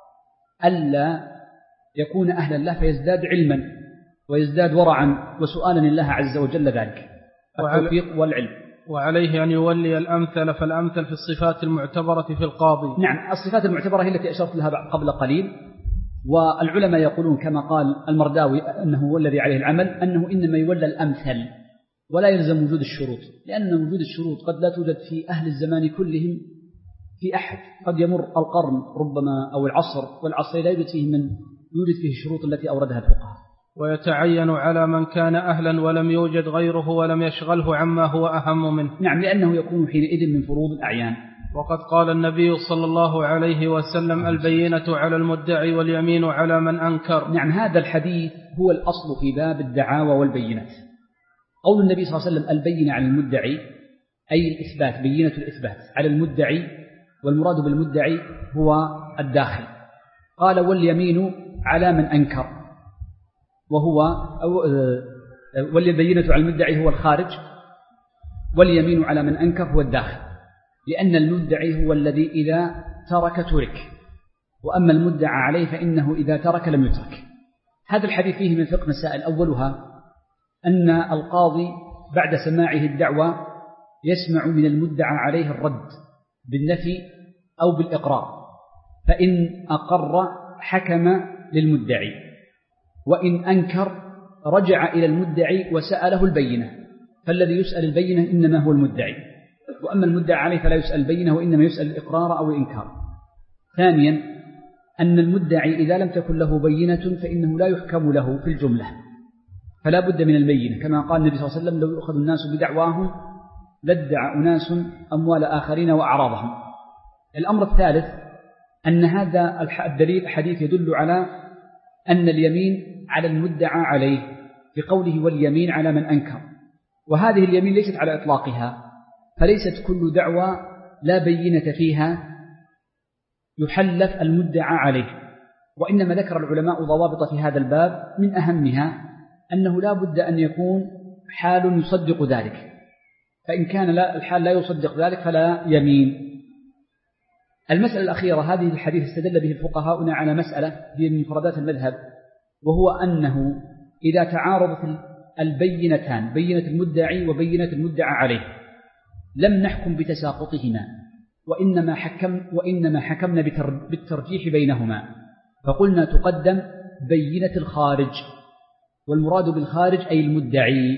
ألا يكون أهلا له فيزداد علما ويزداد ورعا وسؤالا لله عز وجل ذلك التوفيق والعلم. وعليه أن يولي الأمثل فالأمثل في الصفات المعتبرة في القاضي. نعم، الصفات المعتبرة هي التي أشرت لها قبل قليل، والعلماء يقولون كما قال المرداوي أنه هو الذي عليه العمل أنه إنما يولى الأمثل ولا يلزم وجود الشروط، لأن وجود الشروط قد لا توجد في أهل الزمان كلهم في أحد، قد يمر القرن ربما أو العصر والعصر لا يوجد فيه من يوجد فيه الشروط التي أوردها الفقهاء. ويتعين على من كان أهلا ولم يوجد غيره ولم يشغله عما هو أهم منه. نعم، لأنه يكون حينئذ من فروض الأعيان. وقد قال النبي صلى الله عليه وسلم البينة على المدعي واليمين على من أنكر. نعم، هذا الحديث هو الأصل في باب الدعاوى والبينات. قول النبي صلى الله عليه وسلم البينة على المدعي أي الإثبات، بينة الإثبات على المدعي، والمراد بالمدعي هو الداخل. قال واليمين على من أنكر، وهو والبينة على المدعي هو الخارج، واليمين على من أنكر هو الداخل، لأن المدعي هو الذي إذا ترك ترك، وأما المدعى عليه فإنه إذا ترك لم يترك. هذا الحديث فيه من فقه مسائل، أولها أن القاضي بعد سماعه الدعوة يسمع من المدعى عليه الرد بالنفي أو بالإقرار، فإن أقر حكم للمدعي، وإن أنكر رجع إلى المدعي وسأله البينة، فالذي يسأل البينة إنما هو المدعي، وأما المدعى عليه فلا يسأل البينة وإنما يسأل الإقرار أو الإنكار. ثانيا أن المدعي إذا لم تكن له بينة فإنه لا يحكم له في الجملة، فلا بد من البينة، كما قال النبي صلى الله عليه وسلم لو يؤخذ الناس بدعواهم لادعى أناس أموال آخرين وأعراضهم. الأمر الثالث أن هذا الدليل الحديث يدل على أن اليمين على المدعى عليه بقوله واليمين على من أنكر، وهذه اليمين ليست على إطلاقها، فليست كل دعوى لا بينة فيها يحلف المدعى عليه، وإنما ذكر العلماء ضوابط في هذا الباب، من أهمها أنه لا بد أن يكون حال يصدق ذلك، فإن كان لا الحال لا يصدق ذلك فلا يمين. المسألة الأخيرة، هذه الحديث استدل به الفقهاء على مسألة هي من مفردات المذهب، وهو أنه إذا تعارضت البينتان، بينة المدعي وبينة المدعى عليه، لم نحكم بتساقطهما، وإنما حكم وإنما حكمنا بالترجيح بينهما، فقلنا تقدم بينة الخارج، والمراد بالخارج أي المدعي.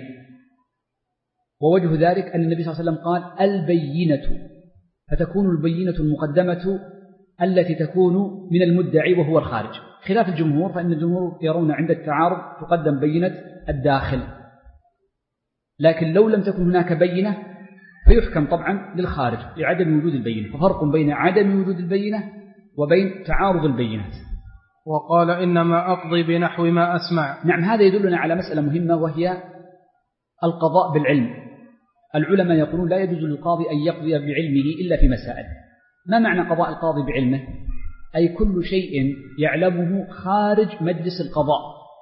ووجه ذلك أن النبي صلى الله عليه وسلم قال البينة، فتكون البينة المقدمة التي تكون من المدعي وهو الخارج، خلاف الجمهور، فإن الجمهور يرون عند التعارض تقدم بينة الداخل، لكن لو لم تكن هناك بينة فيحكم طبعا للخارج لعدم وجود البينة، ففرق بين عدم وجود البينة وبين تعارض البينات. وقال إنما أقضي بنحو ما أسمع. نعم، هذا يدلنا على مسألة مهمة وهي القضاء بالعلم. العلماء يقولون لا يجوز للقاضي أن يقضي بعلمه إلا في مسائل. ما معنى قضاء القاضي بعلمه؟ أي كل شيء يعلمه خارج مجلس القضاء.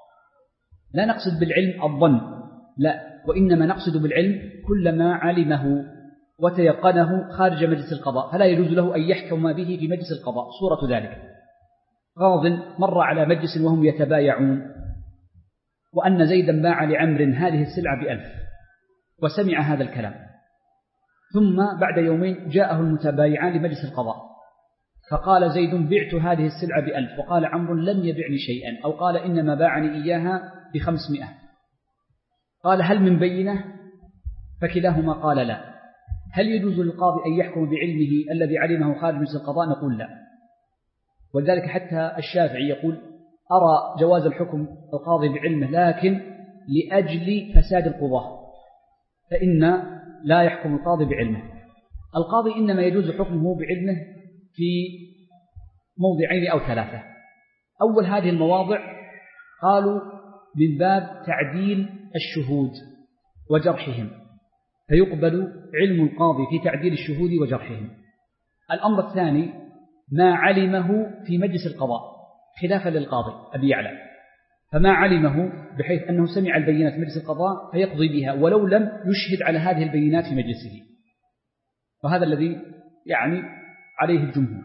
لا نقصد بالعلم الظن، لا، وإنما نقصد بالعلم كل ما علمه وتيقنه خارج مجلس القضاء، فلا يجوز له أن يحكم به في مجلس القضاء. صورة ذلك قاض مر على مجلس وهم يتبايعون، وأن زيدا باع لعمر هذه السلعة بألف، وسمع هذا الكلام، ثم بعد يومين جاءه المتبايعان لمجلس القضاء، فقال زيد بعت هذه السلعة بألف، وقال عمرو لم يبعني شيئا، أو قال إنما باعني إياها بخمسمائة. قال هل من بينة؟ فكلاهما قال لا. هل يجوز للقاضي أن يحكم بعلمه الذي علمه خارج مجلس القضاء؟ نقول لا. ولذلك حتى الشافعي يقول أرى جواز الحكم القاضي بعلمه، لكن لأجل فساد القضاة فإن لا يحكم القاضي بعلمه. القاضي إنما يجوز حكمه بعلمه في موضعين أو ثلاثة. أول هذه المواضع قالوا من باب تعديل الشهود وجرحهم، فيقبل علم القاضي في تعديل الشهود وجرحهم. الأمر الثاني ما علمه في مجلس القضاء خلافا للقاضي أبي يعلى، فما علمه بحيث أنه سمع البينات في مجلس القضاء فيقضي بها ولو لم يشهد على هذه البينات في مجلسه، وهذا الذي يعني عليه الجمهور.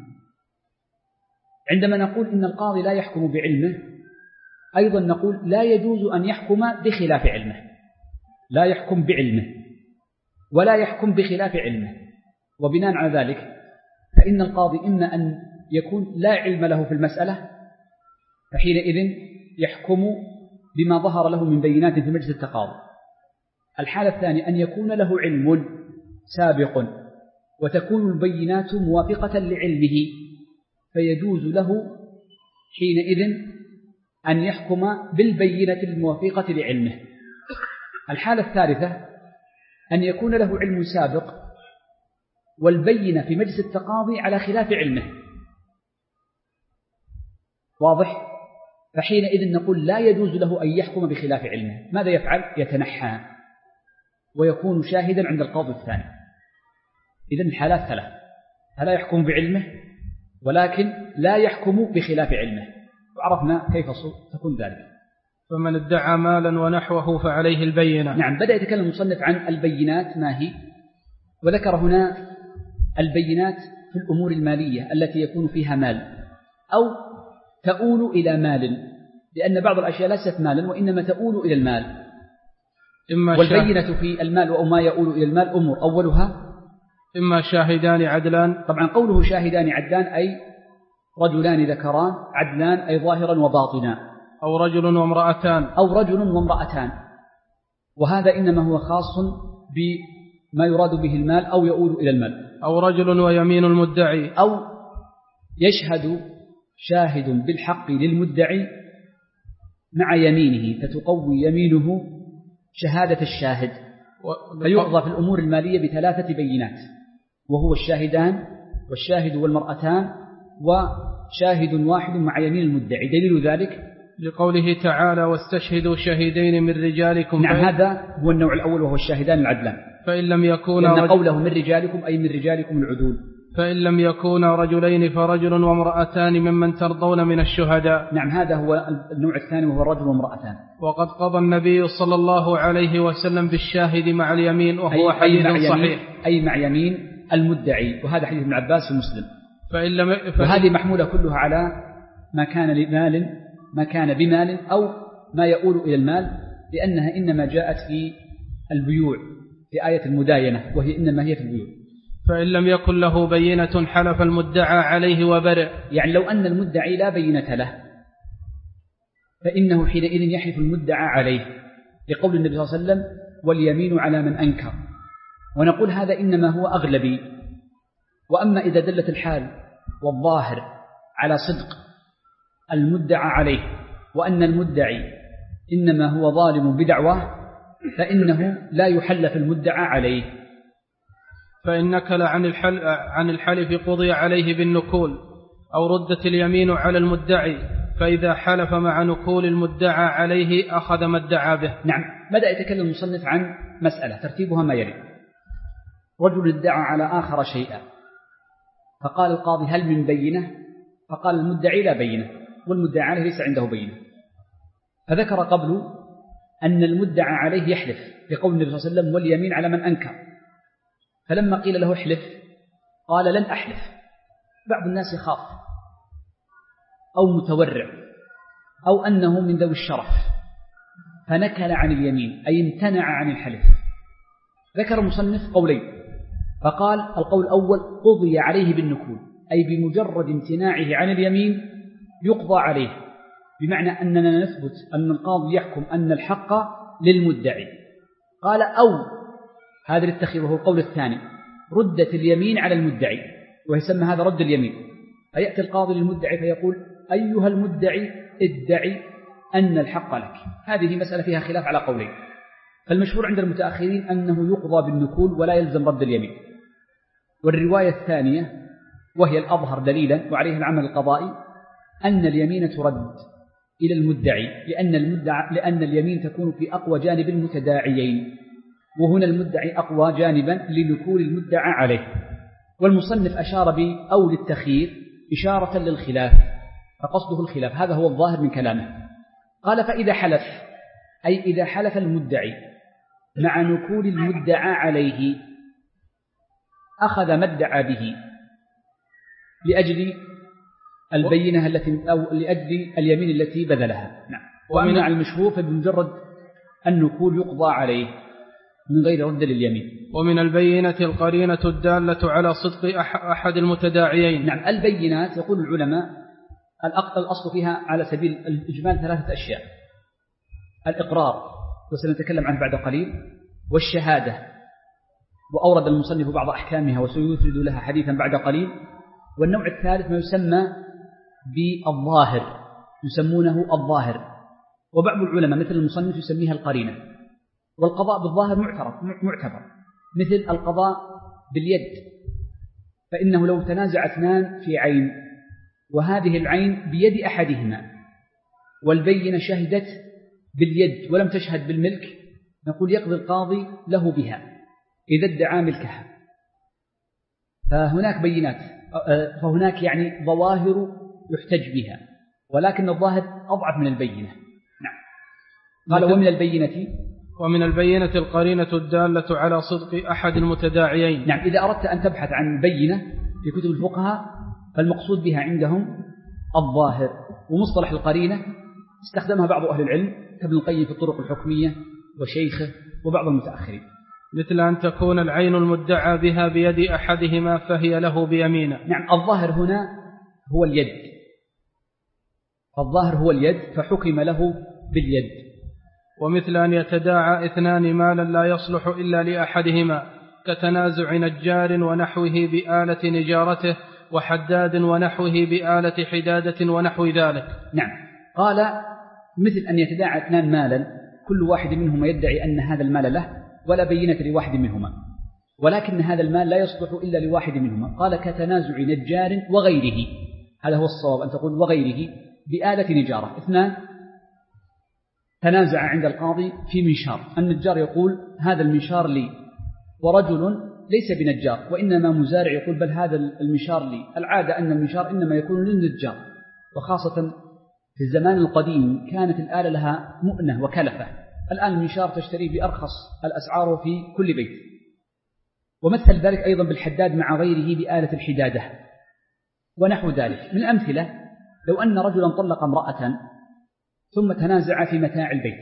عندما نقول إن القاضي لا يحكم بعلمه، أيضا نقول لا يجوز أن يحكم بخلاف علمه، لا يحكم بعلمه ولا يحكم بخلاف علمه. وبناء على ذلك فإن القاضي إما أن يكون لا علم له في المسألة، فحينئذ يحكم بما ظهر له من بينات في مجلس التقاضي. الحالة الثانية أن يكون له علم سابق وتكون البينات موافقة لعلمه، فيجوز له حينئذ أن يحكم بالبينة الموافقة لعلمه. الحالة الثالثة أن يكون له علم سابق والبينة في مجلس التقاضي على خلاف علمه، واضح؟ فحينئذ نقول لا يجوز له أن يحكم بخلاف علمه. ماذا يفعل؟ يتنحى ويكون شاهدا عند القاضي الثاني. إذن الحالات ثلاث: فلا يحكم بعلمه ولكن لا يحكم بخلاف علمه، وعرفنا كيف تكون ذلك. فمن ادعى مالا ونحوه فعليه البينة. نعم، بدأ يتكلم المصنف عن البينات ما هي، وذكر هنا البينات في الأمور المالية التي يكون فيها مال أو تؤول إلى مال، لأن بعض الأشياء ليست مالا وإنما تؤول إلى المال. إما والبينة في المال وما يؤول إلى المال أمور، أولها إما شاهدان عدلان. طبعا قوله شاهدان عدلان أي رجلان ذكران، عدلان أي ظاهرا وباطنا، أو رجل وامرأتان أو رجل وامرأتان، وهذا إنما هو خاص بما يراد به المال أو يؤول إلى المال. أو رجل ويمين المدعي، أو يشهد شاهد بالحق للمدعي مع يمينه فتقوي يمينه شهادة الشاهد، فيقضى في الأمور المالية بثلاثة بينات، وهو الشاهدان والشاهد والمرأتان وشاهد واحد مع يمين المدعي. دليل ذلك لقوله تعالى واستشهدوا شهيدين من رجالكم. نعم، هذا هو النوع الأول وهو الشاهدان العدلان. فإن لم يكونا لأن قوله من رجالكم أي من رجالكم العدول. فإن لم يكونا رجلين فرجل وامرأتان ممن ترضون من الشهداء. نعم، هذا هو النوع الثاني وهو الرجل وامرأتان. وقد قضى النبي صلى الله عليه وسلم بالشاهد مع اليمين، وهو أي حديث أي صحيح، أي مع يمين المدعي، وهذا حديث ابن عباس في مسلم. فإن لم فإن وهذه محمولة كلها على ما كان لمال، ما كان بمال أو ما يؤول إلى المال، لأنها إنما جاءت في البيوع في آية المداينة، وهي إنما هي في البيوع. فإن لم يكن له بينة حلف المدعى عليه وبرئ، يعني لو أن المدعي لا بينة له فإنه حينئذ يحلف المدعى عليه، لقول النبي صلى الله عليه وسلم واليمين على من أنكر. ونقول هذا إنما هو أغلبي. وأما إذا دلت الحال والظاهر على صدق المدعى عليه وأن المدعي إنما هو ظالم بدعواه فإنه لا يحلف المدعى عليه. فإن نكل عن الحلف, عن الحلف قضي عليه بالنكول، أو ردت اليمين على المدعي، فإذا حلف مع نكول المدعى عليه أخذ ما ادعى به. نعم، بدأ يتكلم المصنف عن مسألة ترتيبها ما يلي: رجل ادعى على آخر شيئا، فقال القاضي هل من بينة؟ فقال المدعي لا بينة والمدعى عليه ليس عنده بينة. فذكر قبل أن المدعى عليه يحلف لقول النبي صلى الله عليه وسلم واليمين على من أنكر. فلما قيل له احلف قال لن أحلف. بعض الناس يخاف أو متورع أو أنه من ذوي الشرف فنكل عن اليمين أي امتنع عن الحلف. ذكر المصنف قولين، فقال القول الأول قضي عليه بالنكول، أي بمجرد امتناعه عن اليمين يقضى عليه، بمعنى أننا نثبت أن القاضي يحكم أن الحق للمدعي. قال أو هذا للتخير وهو القول الثاني ردت اليمين على المدعي ويسمى هذا رد اليمين. فيأتي القاضي للمدعي فيقول أيها المدعي ادعي أن الحق لك. هذه مسألة فيها خلاف على قولين، فالمشهور عند المتأخرين أنه يقضى بالنكول ولا يلزم رد اليمين. والرواية الثانية وهي الأظهر دليلا وعليه العمل القضائي أن اليمين ترد إلى المدعي، لأن, المدعى لأن اليمين تكون في أقوى جانب المتداعيين، وهنا المدعي أقوى جانبا لنكول المدعى عليه. والمصنف أشار بأول التخيير إشارة للخلاف، فقصده الخلاف، هذا هو الظاهر من كلامه. قال فإذا حلف، أي إذا حلف المدعي مع نكول المدعى عليه أخذ ما ادعى به لأجل البينة التي أو لأجل اليمين التي بذلها. نعم. ومن على المشهور فبمجرد النكول يقضى عليه من غير رد لليمين. ومن البينة القرينة الدالة على صدق أحد المتداعيين. نعم. البينات يقول العلماء الأصل فيها على سبيل الإجمال ثلاثة أشياء: الإقرار وسنتكلم عنه بعد قليل، والشهادة وأورد المصنف بعض أحكامها وسيفرد لها حديثا بعد قليل، والنوع الثالث ما يسمى بالظاهر يسمونه الظاهر، وبعض العلماء مثل المصنف يسميها القرينة. والقضاء بالظاهر معتبر معتبر مثل القضاء باليد، فإنه لو تنازع اثنان في عين وهذه العين بيد أحدهما والبينة شهدت باليد ولم تشهد بالملك، نقول يقضي القاضي له بها إذا ادعى ملكها. فهناك بينات، فهناك يعني ظواهر يحتج بها، ولكن الظاهر أضعف من البينة. نعم. قال ومن البينة ومن البينة القرينة الدالة على صدق أحد المتداعيين. نعم. إذا أردت أن تبحث عن بينة في كتب الفقهاء فالمقصود بها عندهم الظاهر. ومصطلح القرينة استخدمها بعض أهل العلم كابن القيم في الطرق الحكمية وشيخه وبعض المتأخرين، مثل أن تكون العين المدعى بها بيد أحدهما فهي له بيمينه. نعم. الظاهر هنا هو اليد، الظاهر هو اليد فحكم له باليد. ومثل أن يتداعى اثنان مالا لا يصلح إلا لأحدهما كتنازع نجار ونحوه بآلة نجارته وحداد ونحوه بآلة حدادة ونحو ذلك. نعم. قال مثل أن يتداعى اثنان مالا كل واحد منهما يدعي أن هذا المال له ولا بينة لواحد منهما، ولكن هذا المال لا يصلح إلا لواحد منهما. قال كتنازع نجار وغيره، هذا هو الصواب أن تقول وغيره بآلة نجارة. اثنان تنازع عند القاضي في منشار، النجار يقول هذا المنشار لي، ورجل ليس بنجار وإنما مزارع يقول بل هذا المنشار لي. العادة أن المنشار إنما يكون للنجار، وخاصة في الزمان القديم كانت الآلة لها مؤنة وكلفة. الآن المنشار تشتريه بأرخص الأسعار في كل بيت. ومثل ذلك أيضا بالحداد مع غيره بآلة الحدادة ونحو ذلك. من الأمثلة لو أن رجلا طلق امرأة ثم تنازع في متاع البيت،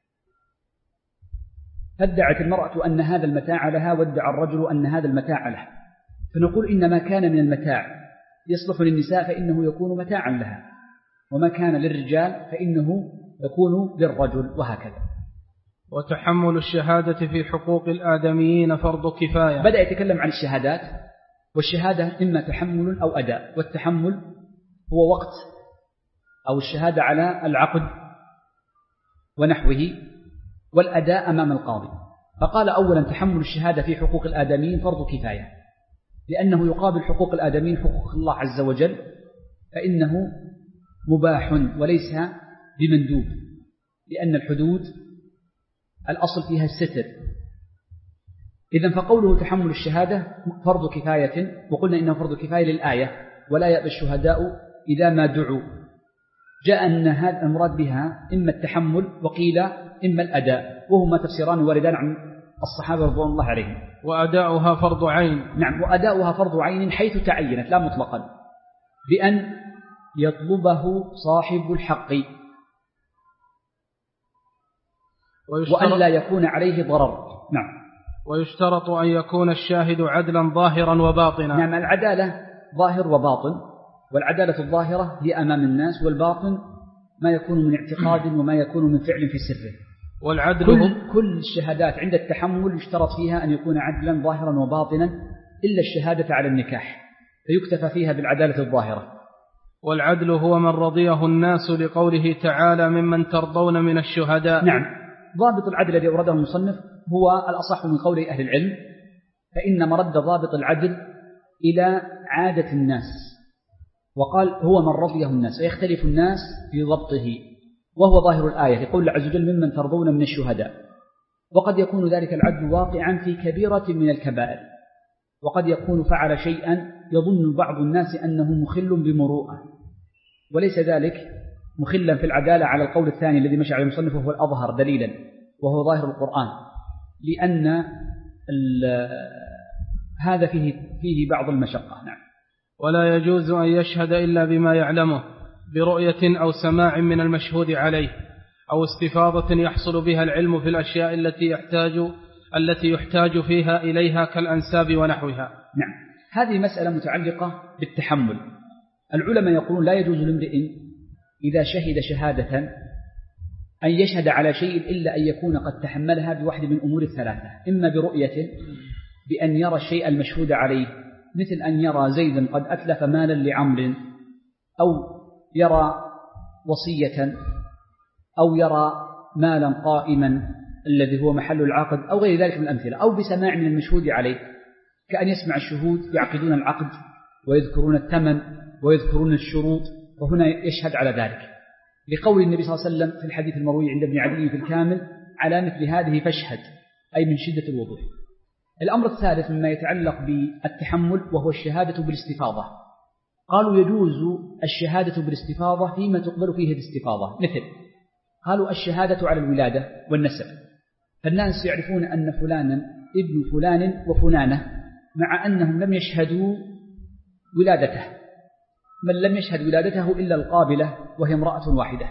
فادعت المرأة أن هذا المتاع لها وادعى الرجل أن هذا المتاع له، فنقول إنما كان من المتاع يصلح للنساء فإنه يكون متاعا لها، وما كان للرجال فإنه يكون للرجل، وهكذا. وتحمل الشهادة في حقوق الآدميين فرض كفاية. بدأ يتكلم عن الشهادات، والشهادة إما تحمل أو أداء، والتحمل هو وقت أو الشهادة على العقد ونحوه، والأداء أمام القاضي. فقال أولا تحمل الشهادة في حقوق الآدميين فرض كفاية، لأنه يقابل حقوق الآدميين حقوق الله عز وجل، فإنه مباح وليس بمندوب، لأن الحدود الأصل فيها الستر. إذن فقوله تحمل الشهادة فرض كفاية، وقلنا إنه فرض كفاية للآية ولا يأبى الشهداء إذا ما دعوا. جاء أن هذا المراد بها إما التحمل وقيل إما الأداء، وهما تفسيران واردان عن الصحابة رضوان الله عليهم. وأداؤها فرض عين. نعم، وأداؤها فرض عين حيث تعينت لا مطلقا، بأن يطلبه صاحب الحق وأن لا يكون عليه ضرر. نعم. ويشترط أن يكون الشاهد عدلا ظاهرا وباطنا. نعم، العدالة ظاهر وباطن، والعدالة الظاهرة هي أمام الناس، والباطن ما يكون من اعتقاد وما يكون من فعل في سره. والعدل كل, كل الشهادات عند التحمل يشترط فيها أن يكون عدلا ظاهرا وباطنا إلا الشهادة على النكاح، فيكتفى فيها بالعدالة الظاهرة. والعدل هو من رضيه الناس لقوله تعالى ممن ترضون من الشهداء. نعم، ضابط العدل الذي أورده المصنف هو الأصح من قول أهل العلم، فإن مرد ضابط العدل إلى عادة الناس، وقال هو من رضيه الناس، ويختلف الناس في ضبطه، وهو ظاهر الآية يقول الله عز وجل ممن ترضون من الشهداء. وقد يكون ذلك العدل واقعا في كبيرة من الكبائر، وقد يكون فعل شيئا يظن بعض الناس أنه مخل بمروءة، وليس ذلك مخلا في العدالة على القول الثاني الذي مشى عليه المصنف وهو الأظهر دليلا، وهو ظاهر القرآن، لأن هذا فيه, فيه بعض المشقة. نعم. ولا يجوز أن يشهد إلا بما يعلمه برؤية أو سماع من المشهود عليه، أو استفاضة يحصل بها العلم في الأشياء التي يحتاج التي يحتاج فيها إليها كالأنساب ونحوها. نعم، هذه مسألة متعلقة بالتحمل. العلماء يقولون لا يجوز لامرئ إذا شهد شهادة أن يشهد على شيء إلا أن يكون قد تحملها بواحد من أمور الثلاثة، إما برؤية بأن يرى الشيء المشهود عليه، مثل أن يرى زيدا قد أتلف مالا لعمر، أو يرى وصية، أو يرى مالا قائما الذي هو محل العقد، أو غير ذلك من الأمثلة، أو بسماع من المشهود عليه، كأن يسمع الشهود يعقدون العقد ويذكرون الثمن ويذكرون الشروط، وهنا يشهد على ذلك، لقول النبي صلى الله عليه وسلم في الحديث المروي عند ابن عدي في الكامل على مثل هذه فاشهد، أي من شدة الوضوح. الأمر الثالث مما يتعلق بالتحمل وهو الشهادة بالاستفاضة. قالوا يجوز الشهادة بالاستفاضة فيما تقبل فيه الاستفاضة، مثل قالوا الشهادة على الولادة والنسب، فالناس يعرفون أن فلانا ابن فلان وفلانة مع أنهم لم يشهدوا ولادته، من لم يشهد ولادته إلا القابلة وهي امرأة واحدة.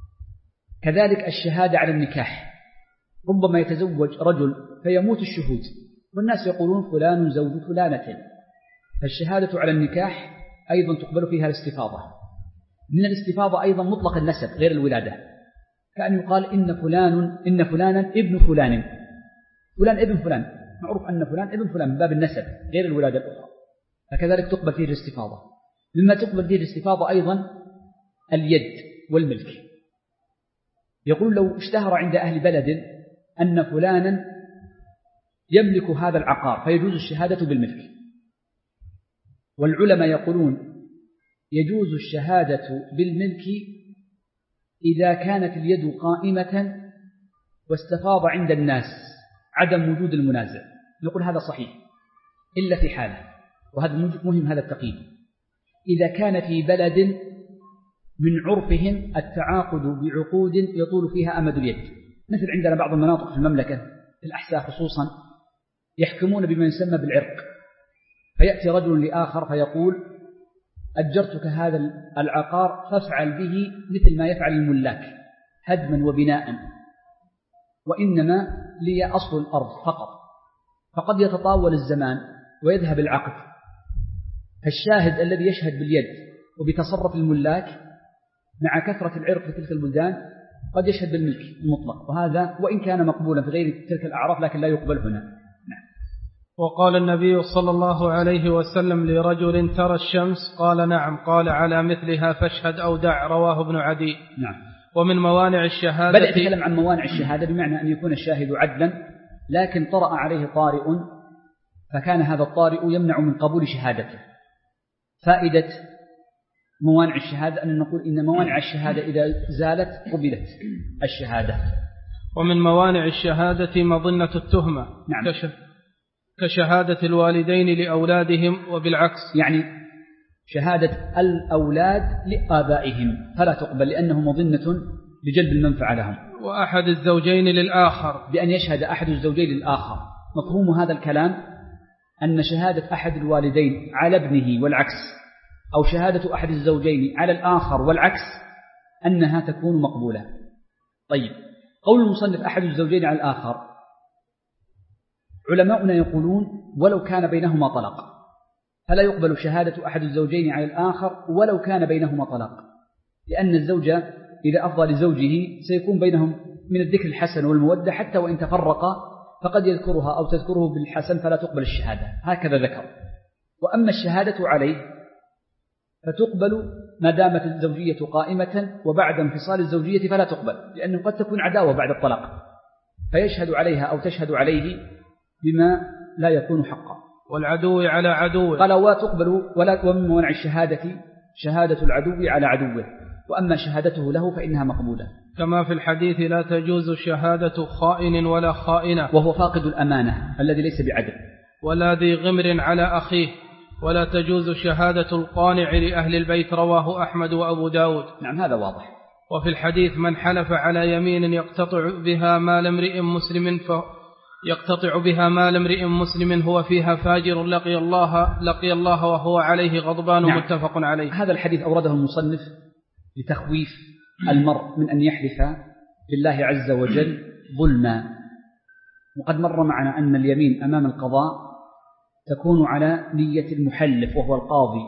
كذلك الشهادة على النكاح، ربما يتزوج رجل فيموت الشهود والناس يقولون فلان زوج فلانة، فالشهادة على النكاح أيضا تقبل فيها الاستفاضة. من الاستفاضة أيضا مطلق النسب غير الولادة، كأن يقال إن فلان إن فلانا ابن فلان، فلان ابن فلان، معروف أن فلان ابن فلان من باب النسب غير الولادة الأخرى، فكذلك تقبل فيه الاستفاضة. مما تقبل فيه الاستفاضة أيضا اليد والملك. يقول لو اشتهر عند أهل بلد أن فلانا يملك هذا العقار فيجوز الشهادة بالملك، والعلماء يقولون يجوز الشهادة بالملك إذا كانت اليد قائمة واستفاض عند الناس عدم وجود المنازع. نقول هذا صحيح إلا في حالة، وهذا مهم هذا التقييد، إذا كان في بلد من عرفهم التعاقد بعقود يطول فيها أمد اليد، مثل عندنا بعض المناطق في المملكة في الأحساء خصوصا يحكمون بما يسمى بالعرق، فيأتي رجل لآخر فيقول أجرتك هذا العقار فافعل به مثل ما يفعل الملاك هدما وبناء، وإنما لي أصل الأرض فقط، فقد يتطاول الزمان ويذهب العقد، فالشاهد الذي يشهد باليد وبتصرف الملاك مع كثرة العرق في تلك البلدان قد يشهد بالملك المطلق، وهذا وإن كان مقبولا في غير تلك الأعراف لكن لا يقبل هنا. نعم. وقال النبي صلى الله عليه وسلم لرجل ترى الشمس قال نعم، قال على مثلها فاشهد أو دع، رواه ابن عدي. نعم. ومن موانع الشهادة، بدأ يتكلم عن موانع الشهادة بمعنى أن يكون الشاهد عدلا لكن طرأ عليه طارئ فكان هذا الطارئ يمنع من قبول شهادته. فائدة موانع الشهادة أن نقول إن موانع الشهادة إذا زالت قبلت الشهادة. ومن موانع الشهادة مظنة التهمة. نعم. كشهادة الوالدين لأولادهم وبالعكس، يعني شهادة الأولاد لآبائهم فلا تقبل لأنه مظنة لجلب المنفعة لهم. وأحد الزوجين للآخر، بأن يشهد أحد الزوجين للآخر. مفهوم هذا الكلام أن شهادة أحد الوالدين على ابنه والعكس، أو شهادة أحد الزوجين على الآخر والعكس، أنها تكون مقبولة. طيب، قول المصنف أحد الزوجين على الآخر، علماؤنا يقولون ولو كان بينهما طلاق، فلا يقبل شهادة أحد الزوجين على الآخر ولو كان بينهما طلاق، لأن الزوجة إذا أفضى لزوجه سيكون بينهم من الذكر الحسن والمودة، حتى وإن تفرقا فقد يذكرها أو تذكره بالحسن فلا تقبل الشهادة، هكذا ذكر. وأما الشهادة عليه فتقبل ما دامت الزوجية قائمة، وبعد انفصال الزوجية فلا تقبل، لأنه قد تكون عداوة بعد الطلاق، فيشهد عليها أو تشهد عليه بما لا يكون حقا. والعدو على عدوه قال وتقبل ولا ومن موانع الشهادة شهادة العدو على عدوه، وأما شهادته له فإنها مقبولة، كما في الحديث لا تجوز شهادة خائن ولا خائنة، وهو فاقد الأمانة الذي ليس بعدل، ولا ذي غمر على أخيه، ولا تجوز شهادة القانع لأهل البيت، رواه أحمد وأبو داود. نعم، هذا واضح. وفي الحديث من حلف على يمين يقتطع بها مال امرئ مسلم ف يقتطع بها مال امرئ مسلم هو فيها فاجر لقي الله لقي الله وهو عليه غضبان. نعم. متفق عليه. هذا الحديث أورده المصنف لتخويف المرء من أن يحلف بالله عز وجل ظلما. وقد مر معنا أن اليمين أمام القضاء تكون على نية المحلف وهو القاضي،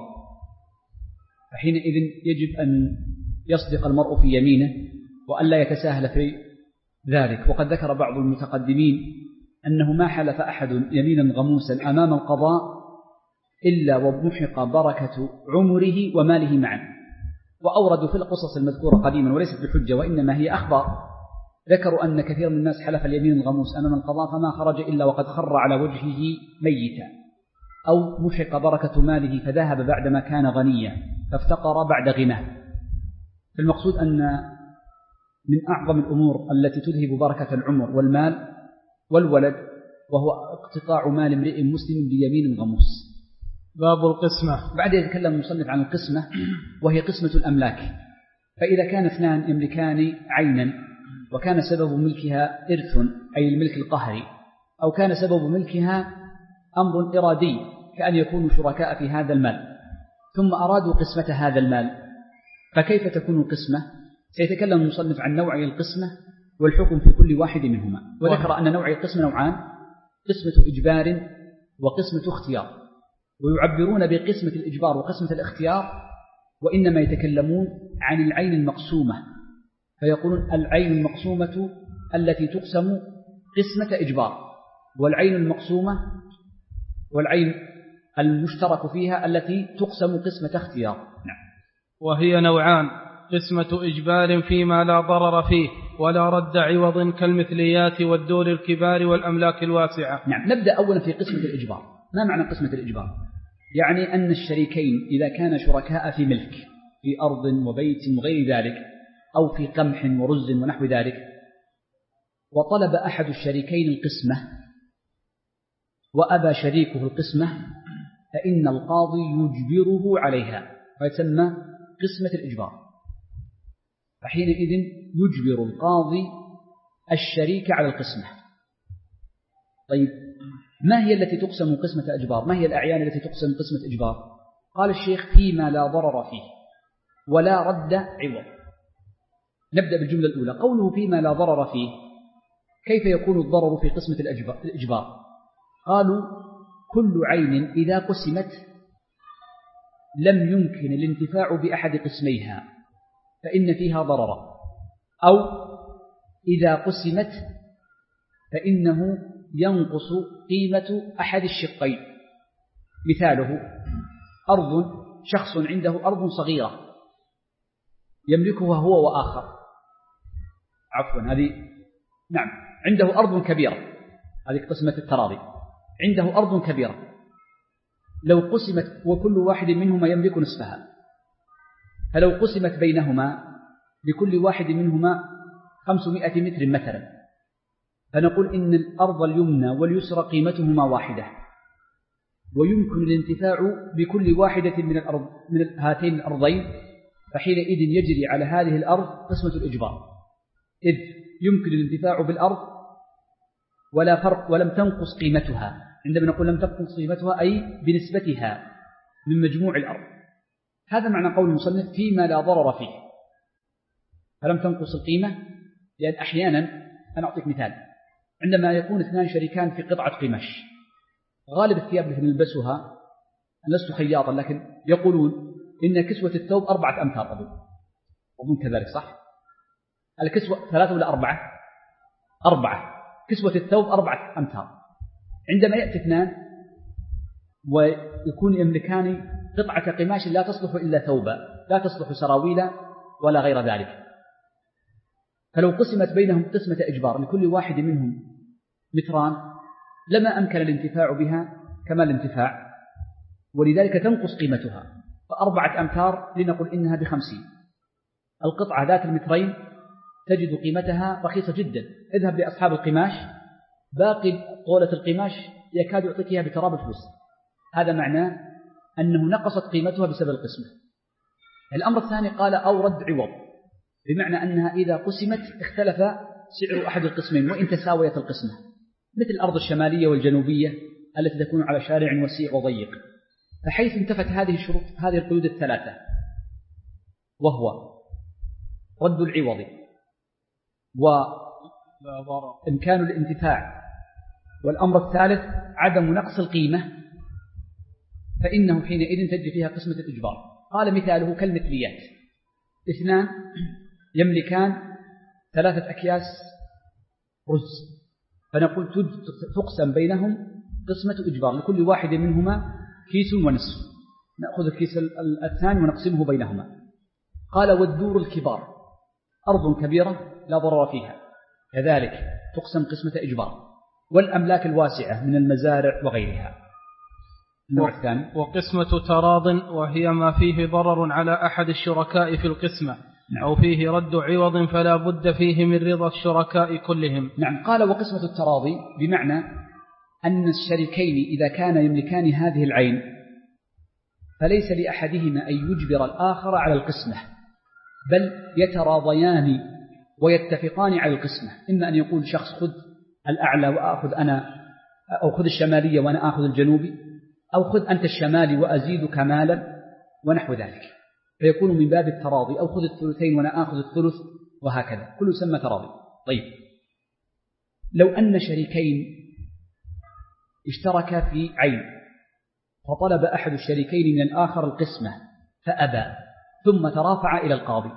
فحينئذ يجب أن يصدق المرء في يمينه وألا يتساهل في ذلك. وقد ذكر بعض المتقدمين أنه ما حلف أحد يمينا غموسا أمام القضاء إلا ومحق بركة عمره وماله معا. وأوردوا في القصص المذكورة قديما وليست بحجة وإنما هي أخبار، ذكروا أن كثير من الناس حلف اليمين الغموس أمام القضاء فما خرج إلا وقد خر على وجهه ميتا، أو محق بركة ماله فذهب بعدما كان غنيا فافتقر بعد غناه. فالمقصود أن من أعظم الأمور التي تذهب بركة العمر والمال والولد وهو اقتطاع مال امرئ مسلم بيمين غموس. باب القسمة. بعد يتكلم المصنف عن القسمة، وهي قسمة الأملاك. فإذا كان اثنان يملكان عينا وكان سبب ملكها إرث أي الملك القهري، أو كان سبب ملكها أمر إرادي كأن يكونوا شركاء في هذا المال، ثم أرادوا قسمة هذا المال، فكيف تكون القسمة؟ سيتكلم المصنف عن نوعي القسمة والحكم في كل واحد منهما. وذكر أن نوعي القسمة نوعان: قسمة إجبار وقسمة اختيار. ويعبرون بقسمة الإجبار وقسمة الاختيار وإنما يتكلمون عن العين المقسومة، فيقولون العين المقسومة التي تقسم قسمة إجبار، والعين المقسومة والعين المشترك فيها التي تقسم قسمة اختيار. نعم. وهي نوعان: قسمة إجبار فيما لا ضرر فيه ولا رد عوض كالمثليات والدور الكبار والأملاك الواسعة. نعم. نبدأ أولا في قسمة الإجبار. ما معنى قسمة الإجبار؟ يعني أن الشريكين إذا كان شركاء في ملك، في أرض وبيت وغير ذلك، أو في قمح ورز ونحو ذلك، وطلب أحد الشريكين القسمة وأبى شريكه القسمة، فإن القاضي يجبره عليها، فيسمى قسمة الإجبار. فحينئذ يجبر القاضي الشريك على القسمة. طيب، ما هي التي تقسم قسمة إجبار؟ ما هي الأعيان التي تقسم قسمة إجبار؟ قال الشيخ: فيما لا ضرر فيه ولا رد عوض. نبدأ بالجملة الأولى. قوله فيما لا ضرر فيه، كيف يكون الضرر في قسمة الإجبار؟ قالوا: كل عين إذا قسمت لم يمكن الانتفاع بأحد قسميها فإن فيها ضررا، أو إذا قسمت فإنه ينقص قيمة أحد الشقين. مثاله: أرض، شخص عنده أرض صغيرة يملكها هو وآخر، عفوا هذه نعم عنده أرض كبيرة، هذه قسمة التراضي، عنده أرض كبيرة لو قسمت وكل واحد منهما يملك نصفها، فلو قسمت بينهما لكل واحد منهما خمسمائة متر مثلا، فنقول إن الأرض اليمنى واليسرى قيمتهما واحدة، ويمكن الانتفاع بكل واحدة من الأرض من هاتين الأرضين، فحينئذ يجري على هذه الأرض قسمة الإجبار، إذ يمكن الانتفاع بالأرض ولا فرق ولم تنقص قيمتها. عندما نقول لم تنقص قيمتها أي بنسبتها من مجموع الأرض. هذا معنى قول المصنف فيما لا ضرر فيه، فلم تنقص القيمة. لأن أحيانا أنا أعطيك مثال، عندما يكون اثنان شريكان في قطعة قماش، غالب الثياب التي نلبسها، لست خياطا لكن يقولون إن كسوة الثوب أربعة أمتار، أظن أظن كذلك صح؟ الكسوة ثلاثة ولا أربعة؟ أربعة. كسوة الثوب أربعة أمتار. عندما يأتي اثنان ويكون يملكان قطعة قماش لا تصلح إلا ثوبا، لا تصلح سراويل ولا غير ذلك، فلو قسمت بينهم قسمة إجبار لكل واحد منهم متران لما أمكن الانتفاع بها كما الانتفاع، ولذلك تنقص قيمتها. فأربعة أمتار لنقل إنها بخمسين، القطعة ذات المترين تجد قيمتها رخيصة جدا. اذهب لأصحاب القماش، باقي طولة القماش يكاد يعطيك إياها بتراب الفلوس. هذا معناه أنه نقصت قيمتها بسبب القسمة. الأمر الثاني قال أو رد عوض، بمعنى أنها إذا قسمت اختلف سعر أحد القسمين وإن تساويت القسمة، مثل الأرض الشمالية والجنوبية التي تكون على شارع وسيع وضيق. فحيث انتفت هذه الشروط هذه القيود الثلاثة، وهو رد العوض وإمكان الانتفاع والأمر الثالث عدم نقص القيمة، فإنه حينئذ تجري فيها قسمة الإجبار. قال مثاله كالمثليات، اثنان يملكان ثلاثة أكياس رز، فنقول تقسم بينهم قسمة إجبار، لكل واحد منهما كيس ونصف، نأخذ الكيس الثاني ونقسمه بينهما. قال والدور الكبار، أرض كبيرة لا ضرر فيها، كذلك تقسم قسمة إجبار. والأملاك الواسعة من المزارع وغيرها. النوع الثاني وقسمة تراض، وهي ما فيه ضرر على أحد الشركاء في القسمة. نعم. أو فيه رد عوض فلا بد فيه من رضا الشركاء كلهم. نعم. قال وقسمة التراضي بمعنى أن الشريكين إذا كان يملكان هذه العين فليس لأحدهما أن يجبر الآخر على القسمة، بل يتراضيان ويتفقان على القسمة. إما أن يقول شخص خذ الأعلى وأخذ أنا، أو خذ الشمالية وأنا أخذ الجنوبي، أو خذ أنت الشمالي وأزيدك مالا ونحو ذلك، فيكون من باب التراضي. أو خذ الثلثين وأنا أخذ الثلث، وهكذا كل يسمى تراضي. طيب، لو أن شريكين اشتركا في عين فطلب أحد الشريكين من الآخر القسمة فأبى، ثم ترافع إلى القاضي،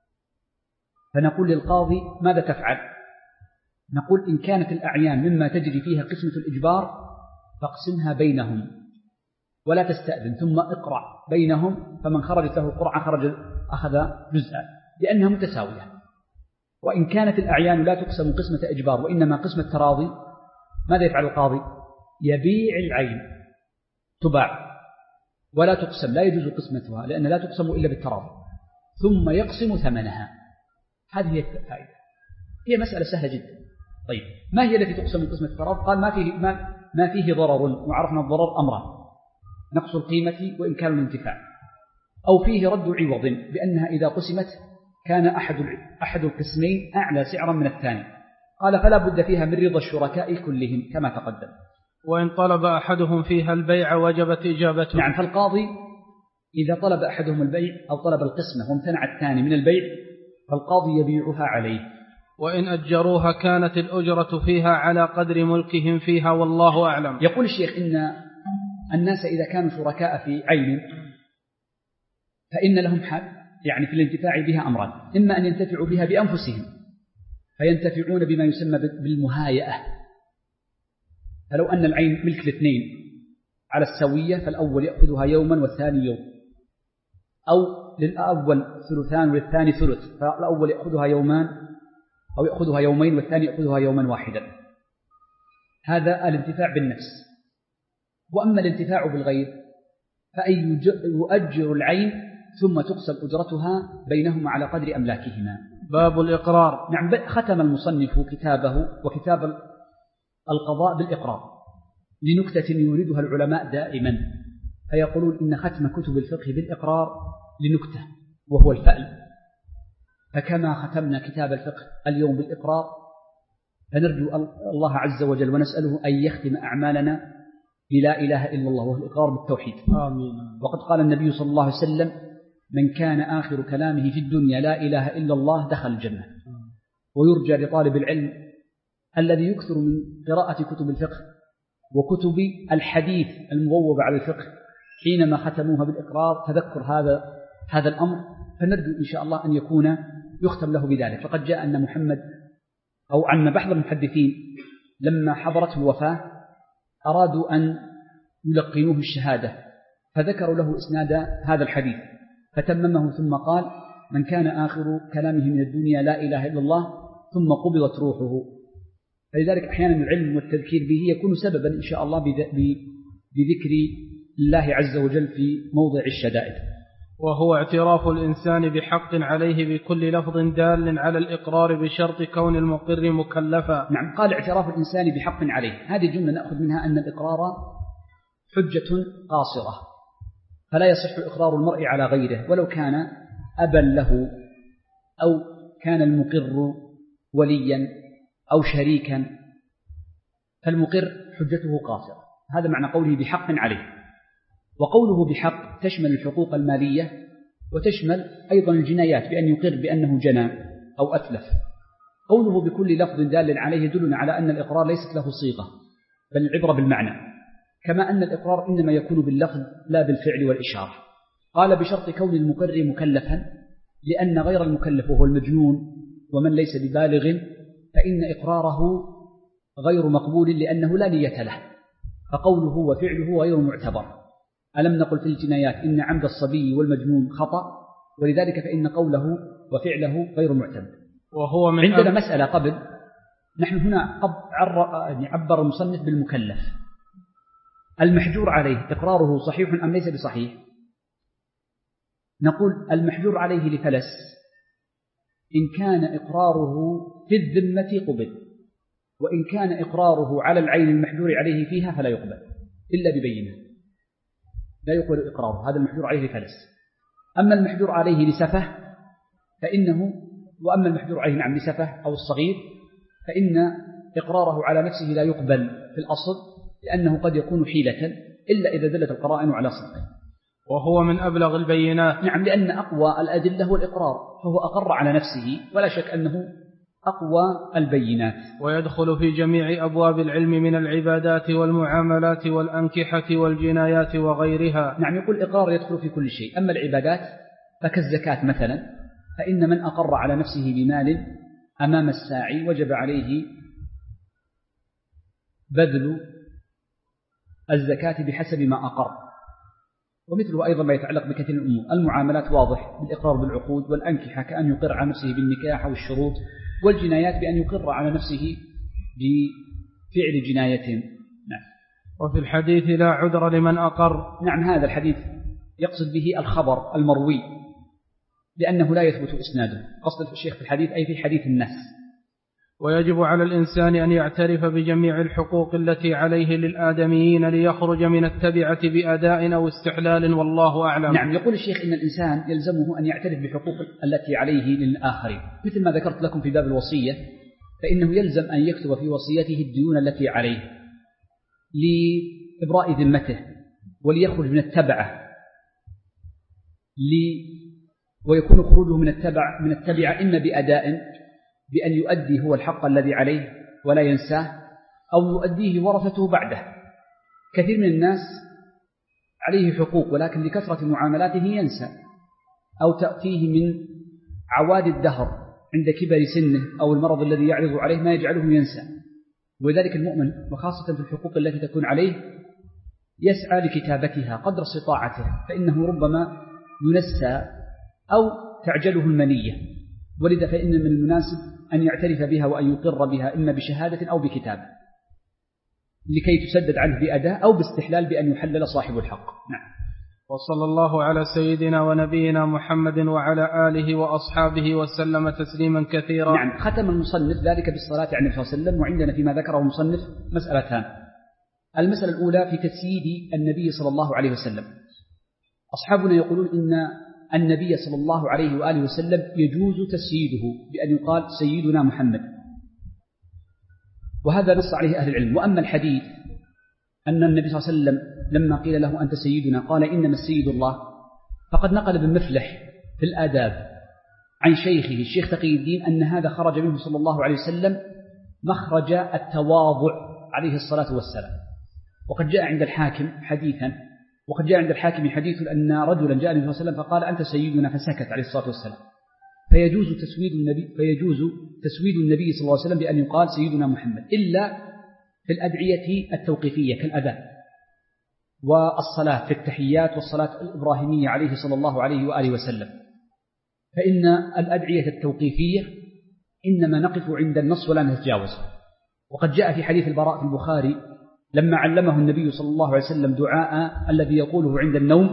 فنقول للقاضي ماذا تفعل؟ نقول إن كانت الأعيان مما تجري فيها قسمة الإجبار فاقسمها بينهم ولا تستأذن، ثم اقرع بينهم، فمن خرجت له قرعة خرج أخذ جزءا، لأنها متساوية. وإن كانت الأعيان لا تقسم قسمة إجبار وإنما قسمة تراضي، ماذا يفعل القاضي؟ يبيع العين، تباع ولا تقسم، لا يجوز قسمتها لأن لا تقسم إلا بالتراضي، ثم يقسم ثمنها. هذه هي الفائدة، هي مسألة سهلة جدا. طيب، ما هي التي تقسم قسمة التراضي؟ قال ما فيه, ما ما فيه ضرر، وعرفنا الضرر أمران: نقص القيمة وإمكان الانتفاع، أو فيه رد عوض، بأنها إذا قسمت كان أحد أحد القسمين أعلى سعرا من الثاني. قال فلا بد فيها من رضا الشركاء كلهم كما تقدم. وإن طلب أحدهم فيها البيع وجبت إجابته. نعم. فالقاضي إذا طلب أحدهم البيع أو طلب القسمة وامتنع الثاني من البيع فالقاضي يبيعها عليه. وإن أجروها كانت الأجرة فيها على قدر ملكهم فيها، والله أعلم. يقول الشيخ إن الناس إذا كانوا شركاء في عين فإن لهم حق يعني في الانتفاع بها أمران: إما أن ينتفعوا بها بأنفسهم فينتفعون بما يسمى بالمهايئة، فلو أن العين ملك الاثنين على السوية فالأول يأخذها يوما والثاني يوم، أو للأول ثلثان وللثاني ثلث، فالأول يأخذها يومان أو يأخذها يومين والثاني يأخذها يوما واحدا. هذا الانتفاع بالنفس. وأما الانتفاع بالغير فأن يؤجر العين ثم تقسم أجرتها بينهما على قدر أملاكهما. باب الإقرار. نعم. ختم المصنف كتابه وكتاب القضاء بالإقرار، لنكتة يوردها العلماء دائما، فيقولون إن ختم كتب الفقه بالإقرار لنكتة وهو الفأل، فكما ختمنا كتاب الفقه اليوم بالإقرار فنرجو الله عز وجل ونسأله أن يختم أعمالنا بلا إله إلا الله والإقرار بالتوحيد. آمين. وقد قال النبي صلى الله عليه وسلم: من كان آخر كلامه في الدنيا لا إله إلا الله دخل الجنة. ويرجى لطالب العلم الذي يكثر من قراءة كتب الفقه وكتب الحديث المبوبة على الفقه حينما ختموها بالإقرار تذكر هذا هذا الأمر، فنرجو إن شاء الله أن يكون يختم له بذلك. فقد جاء أن محمد أو عن بعض المحدثين لما حضرته الوفاة أرادوا أن يلقنوه الشهادة فذكروا له إسناد هذا الحديث فتممه ثم قال: من كان آخر كلامه من الدنيا لا إله إلا الله ثم قبضت روحه. فلذلك أحيانا العلم والتذكير به يكون سببا إن شاء الله بذكر الله عز وجل في موضع الشدائد. وهو اعتراف الإنسان بحق عليه بكل لفظ دال على الإقرار بشرط كون المقر مكلفا. نعم، قال اعتراف الإنسان بحق عليه، هذه جملة نأخذ منها أن الإقرار حجة قاصرة، فلا يصح إقرار المرء على غيره ولو كان أبا له أو كان المقر وليا أو شريكا، فالمقر حجته قاصرة. هذا معنى قوله بحق عليه. وقوله بحق تشمل الحقوق المالية وتشمل أيضا الجنايات بأن يقر بأنه جنى أو أتلف. قوله بكل لفظ دال عليه يدلنا على أن الإقرار ليست له صيغة بل العبرة بالمعنى، كما أن الإقرار إنما يكون باللفظ لا بالفعل والإشارة. قال بشرط كون المقر مكلفا، لأن غير المكلف وهو المجنون ومن ليس ببالغ فإن إقراره غير مقبول لأنه لا نية له، فقوله وفعله غير معتبر. ألم نقل في الجنايات إن عمد الصبي والمجنون خطأ، ولذلك فإن قوله وفعله غير معتبر. وهو من عندنا مسألة قبل، نحن هنا عبر المصنف بالمكلف، المحجور عليه إقراره صحيح أم ليس بصحيح؟ نقول المحجور عليه لفلس إن كان إقراره في الذمة قبل، وإن كان إقراره على العين المحجور عليه فيها فلا يقبل إلا ببينه، لا يقبل إقراره. هذا المحجور عليه لفلس. أما المحجور عليه لسفه فإنه وأما المحجور عليه نعم لسفه أو الصغير فإن إقراره على نفسه لا يقبل في الأصل، لأنه قد يكون حيلة إلا إذا دلت القرائن على صدقه. وهو من أبلغ البينات. نعم، لأن أقوى الأدلة هو الإقرار، فهو أقر على نفسه ولا شك أنه أقوى البينات. ويدخل في جميع أبواب العلم من العبادات والمعاملات والأنكحة والجنايات وغيرها. نعم، يقول الإقرار يدخل في كل شيء. أما العبادات فكالزكاة مثلا، فإن من أقر على نفسه بمال أمام الساعي وجب عليه بذل الزكاة بحسب ما أقر. ومثله أيضا ما يتعلق بكثير من الأمور. المعاملات واضح بالإقرار بالعقود، والأنكحة كأن يقر على نفسه بالنكاح والشروط، والجنايات بأن يقر على نفسه بفعل جناية. نعم. وفي الحديث لا عذر لمن أقر. نعم، هذا الحديث يقصد به الخبر المروي لأنه لا يثبت إسناده. قصد الشيخ في الحديث أي في حديث الناس. ويجب على الإنسان أن يعترف بجميع الحقوق التي عليه للآدميين ليخرج من التبعة بأداء أو استحلال، والله أعلم. نعم، يقول الشيخ إن الإنسان يلزمه أن يعترف بحقوق التي عليه للآخرين، مثل ما ذكرت لكم في باب الوصية، فإنه يلزم أن يكتب في وصيته الديون التي عليه لإبراء ذمته وليخرج من التبعة لي ويكون خروجه من التبع من التبعة إما بأداء بأن يؤدي هو الحق الذي عليه ولا ينساه، أو يؤديه ورثته بعده. كثير من الناس عليه حقوق ولكن لكثرة معاملاته ينسى، أو تأتيه من عواد الدهر عند كبر سنه أو المرض الذي يعرض عليه ما يجعله ينسى. وذلك المؤمن وخاصة في الحقوق التي تكون عليه يسعى لكتابتها قدر استطاعته، فإنه ربما ينسى أو تعجله المنية، ولذا فإن من المناسب أن يعترف بها وأن يقر بها إما بشهادة أو بكتابة لكي تسدد عنه بأداء أو باستحلال بأن يحلل صاحب الحق. نعم. وصلى الله على سيدنا ونبينا محمد وعلى آله وأصحابه وسلم تسليما كثيرا. نعم، ختم المصنف ذلك بالصلاة على النبي صلى الله عليه وسلم. وعندنا فيما ذكره المصنف مسألتان. المسألة الأولى في تسييد النبي صلى الله عليه وسلم. أصحابنا يقولون إن النبي صلى الله عليه وآله وسلم يجوز تسييده بأن يقال سيدنا محمد، وهذا نص عليه أهل العلم. وأما الحديث أن النبي صلى الله عليه وسلم لما قيل له أنت سيدنا قال إنما السيد الله، فقد نقل ابن مفلح في الآداب عن شيخه الشيخ تقي الدين أن هذا خرج منه صلى الله عليه وسلم مخرج التواضع عليه الصلاة والسلام. وقد جاء عند الحاكم حديثا وقد جاء عند الحاكم حديث أن رجلا جاء النبي صلى الله عليه وسلم فقال أنت سيدنا فسكت عليه الصلاة والسلام. فيجوز تسويد النبي فيجوز تسويد النبي صلى الله عليه وسلم بأن يقال سيدنا محمد، إلا في الأدعية التوقيفية كالأذان والصلاة في التحيات والصلاة الإبراهيمية عليه صلى الله عليه وآله وسلم، فإن الأدعية التوقيفية إنما نقف عند النص ولا نتجاوز. وقد جاء في حديث البراء في البخاري لما علمه النبي صلى الله عليه وسلم دعاء الذي يقوله عند النوم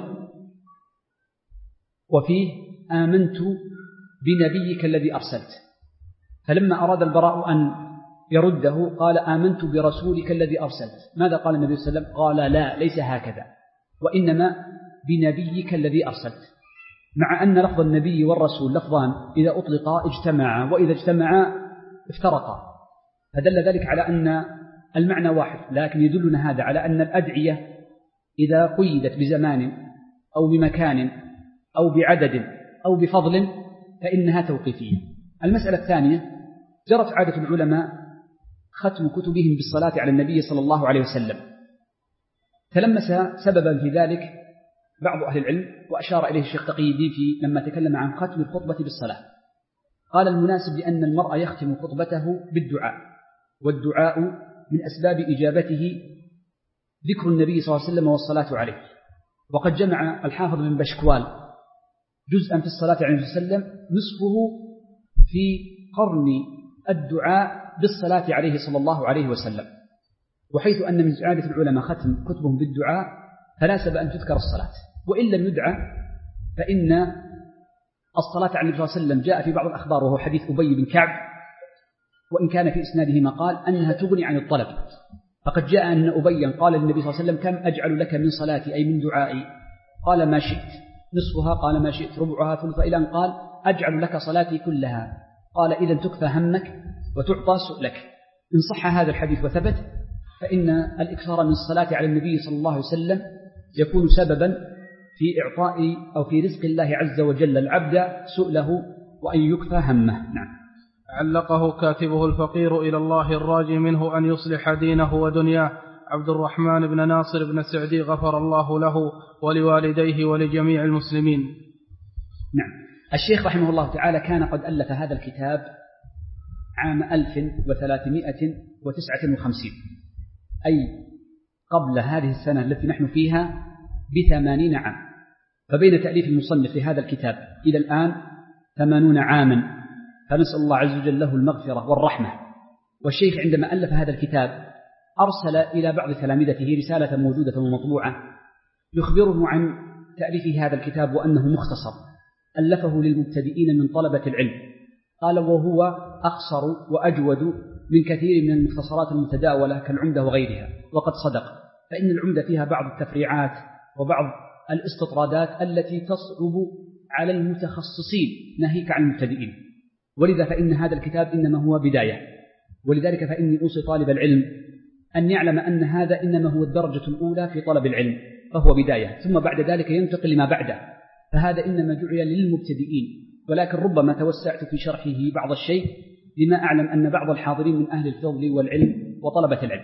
وفيه آمنت بنبيك الذي أرسلت، فلما أراد البراء أن يرده قال آمنت برسولك الذي أرسلت. ماذا قال النبي صلى الله عليه وسلم؟ قال لا، ليس هكذا، وإنما بنبيك الذي أرسلت، مع أن لفظ النبي والرسول لفظان إذا أطلقا اجتمعا وإذا اجتمعا افترقا، فدل ذلك على أن المعنى واحد. لكن يدلنا هذا على أن الأدعية إذا قيدت بزمان أو بمكان أو بعدد أو بفضل فإنها توقيفية. المسألة الثانية، جرت عادة العلماء ختم كتبهم بالصلاة على النبي صلى الله عليه وسلم، تلمس سببا في ذلك بعض أهل العلم وأشار إليه الشيخ تقي الدين في لما تكلم عن ختم الخطبة بالصلاة. قال المناسب لأن المرء يختم خطبته بالدعاء، والدعاء من أسباب إجابته ذكر النبي صلى الله عليه وسلم والصلاة عليه. وقد جمع الحافظ بن بشكوال جزءا في الصلاة عليه وسلم نصفه في قرن الدعاء بالصلاة عليه صلى الله عليه وسلم، وحيث أن من عادة العلماء ختم كتبهم بالدعاء فناسب أن تذكر الصلاة، وإن لم يدعى فإن الصلاة على النبي صلى الله عليه وسلم جاء في بعض الأخبار وهو حديث أبي بن كعب، وإن كان في إسناده مقال أنها تغني عن الطلب. فقد جاء أن أبيا قال للنبي صلى الله عليه وسلم كم أجعل لك من صلاتي أي من دعائي؟ قال ما شئت، نصفها، قال ما شئت، ربعها، ثلثها، إلى أن قال أجعل لك صلاتي كلها. قال إذا تكفى همك وتعطى سؤلك. إن صح هذا الحديث وثبت فإن الإكثار من الصلاة على النبي صلى الله عليه وسلم يكون سببا في إعطاء أو في رزق الله عز وجل العبد سؤله وأن يكفى همه. نعم. علقه كاتبه الفقير إلى الله الراجي منه أن يصلح دينه ودنياه عبد الرحمن بن ناصر بن سعدي غفر الله له ولوالديه ولجميع المسلمين. نعم. الشيخ رحمه الله تعالى كان قد ألف هذا الكتاب عام ألف وثلاثمائة وتسعة وخمسين، أي قبل هذه السنة التي نحن فيها بثمانين عام. فبين تأليف المصنف لهذا الكتاب إلى الآن ثمانون عاما، فنسأل الله عز وجل له المغفرة والرحمة. والشيخ عندما ألف هذا الكتاب أرسل إلى بعض تلامذته رسالة موجودة ومطبوعة يخبره عن تأليف هذا الكتاب وأنه مختصر ألفه للمبتدئين من طلبة العلم. قال وهو أقصر وأجود من كثير من المختصرات المتداولة كالعمدة وغيرها، وقد صدق، فإن العمدة فيها بعض التفريعات وبعض الاستطرادات التي تصعب على المتخصصين ناهيك عن المبتدئين، ولذا فإن هذا الكتاب إنما هو بداية. ولذلك فإني أوصي طالب العلم أن يعلم أن هذا إنما هو الدرجة الأولى في طلب العلم، فهو بداية، ثم بعد ذلك ينتقل لما بعده، فهذا إنما جعل للمبتدئين. ولكن ربما توسعت في شرحه بعض الشيء لما أعلم أن بعض الحاضرين من أهل الفضل والعلم وطلبة العلم.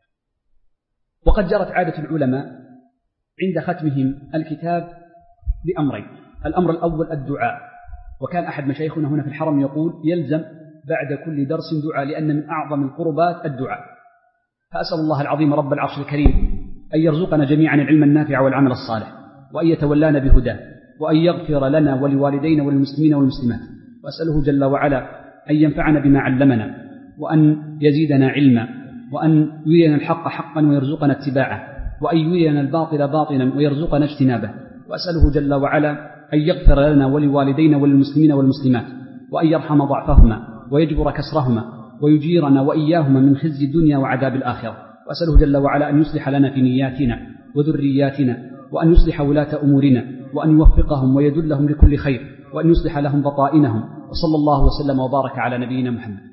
وقد جرت عادة العلماء عند ختمهم الكتاب بأمرين. الأمر الأول الدعاء، وكان أحد مشايخنا هنا في الحرم يقول يلزم بعد كل درس دعاء، لأن من أعظم القربات الدعاء. فأسأل الله العظيم رب العرش الكريم أن يرزقنا جميعا العلم النافع والعمل الصالح، وأن يتولانا بهداه، وأن يغفر لنا ولوالدينا وللمسلمين والمسلمات. وأسأله جل وعلا أن ينفعنا بما علمنا، وأن يزيدنا علما، وأن يرينا الحق حقا ويرزقنا اتباعه، وأن يرينا الباطل باطلا ويرزقنا اجتنابه. وأسأله جل وعلا أن يغفر لنا ولوالدينا وللمسلمين والمسلمات، وأن يرحم ضعفهما ويجبر كسرهما، ويجيرنا وإياهما من خزي الدنيا وعذاب الآخرة. وأسأله جل وعلا أن يصلح لنا في نياتنا وذرياتنا، وأن يصلح ولاة أمورنا، وأن يوفقهم ويدلهم لكل خير، وأن يصلح لهم بطائنهم. وصلى الله وسلم وبارك على نبينا محمد.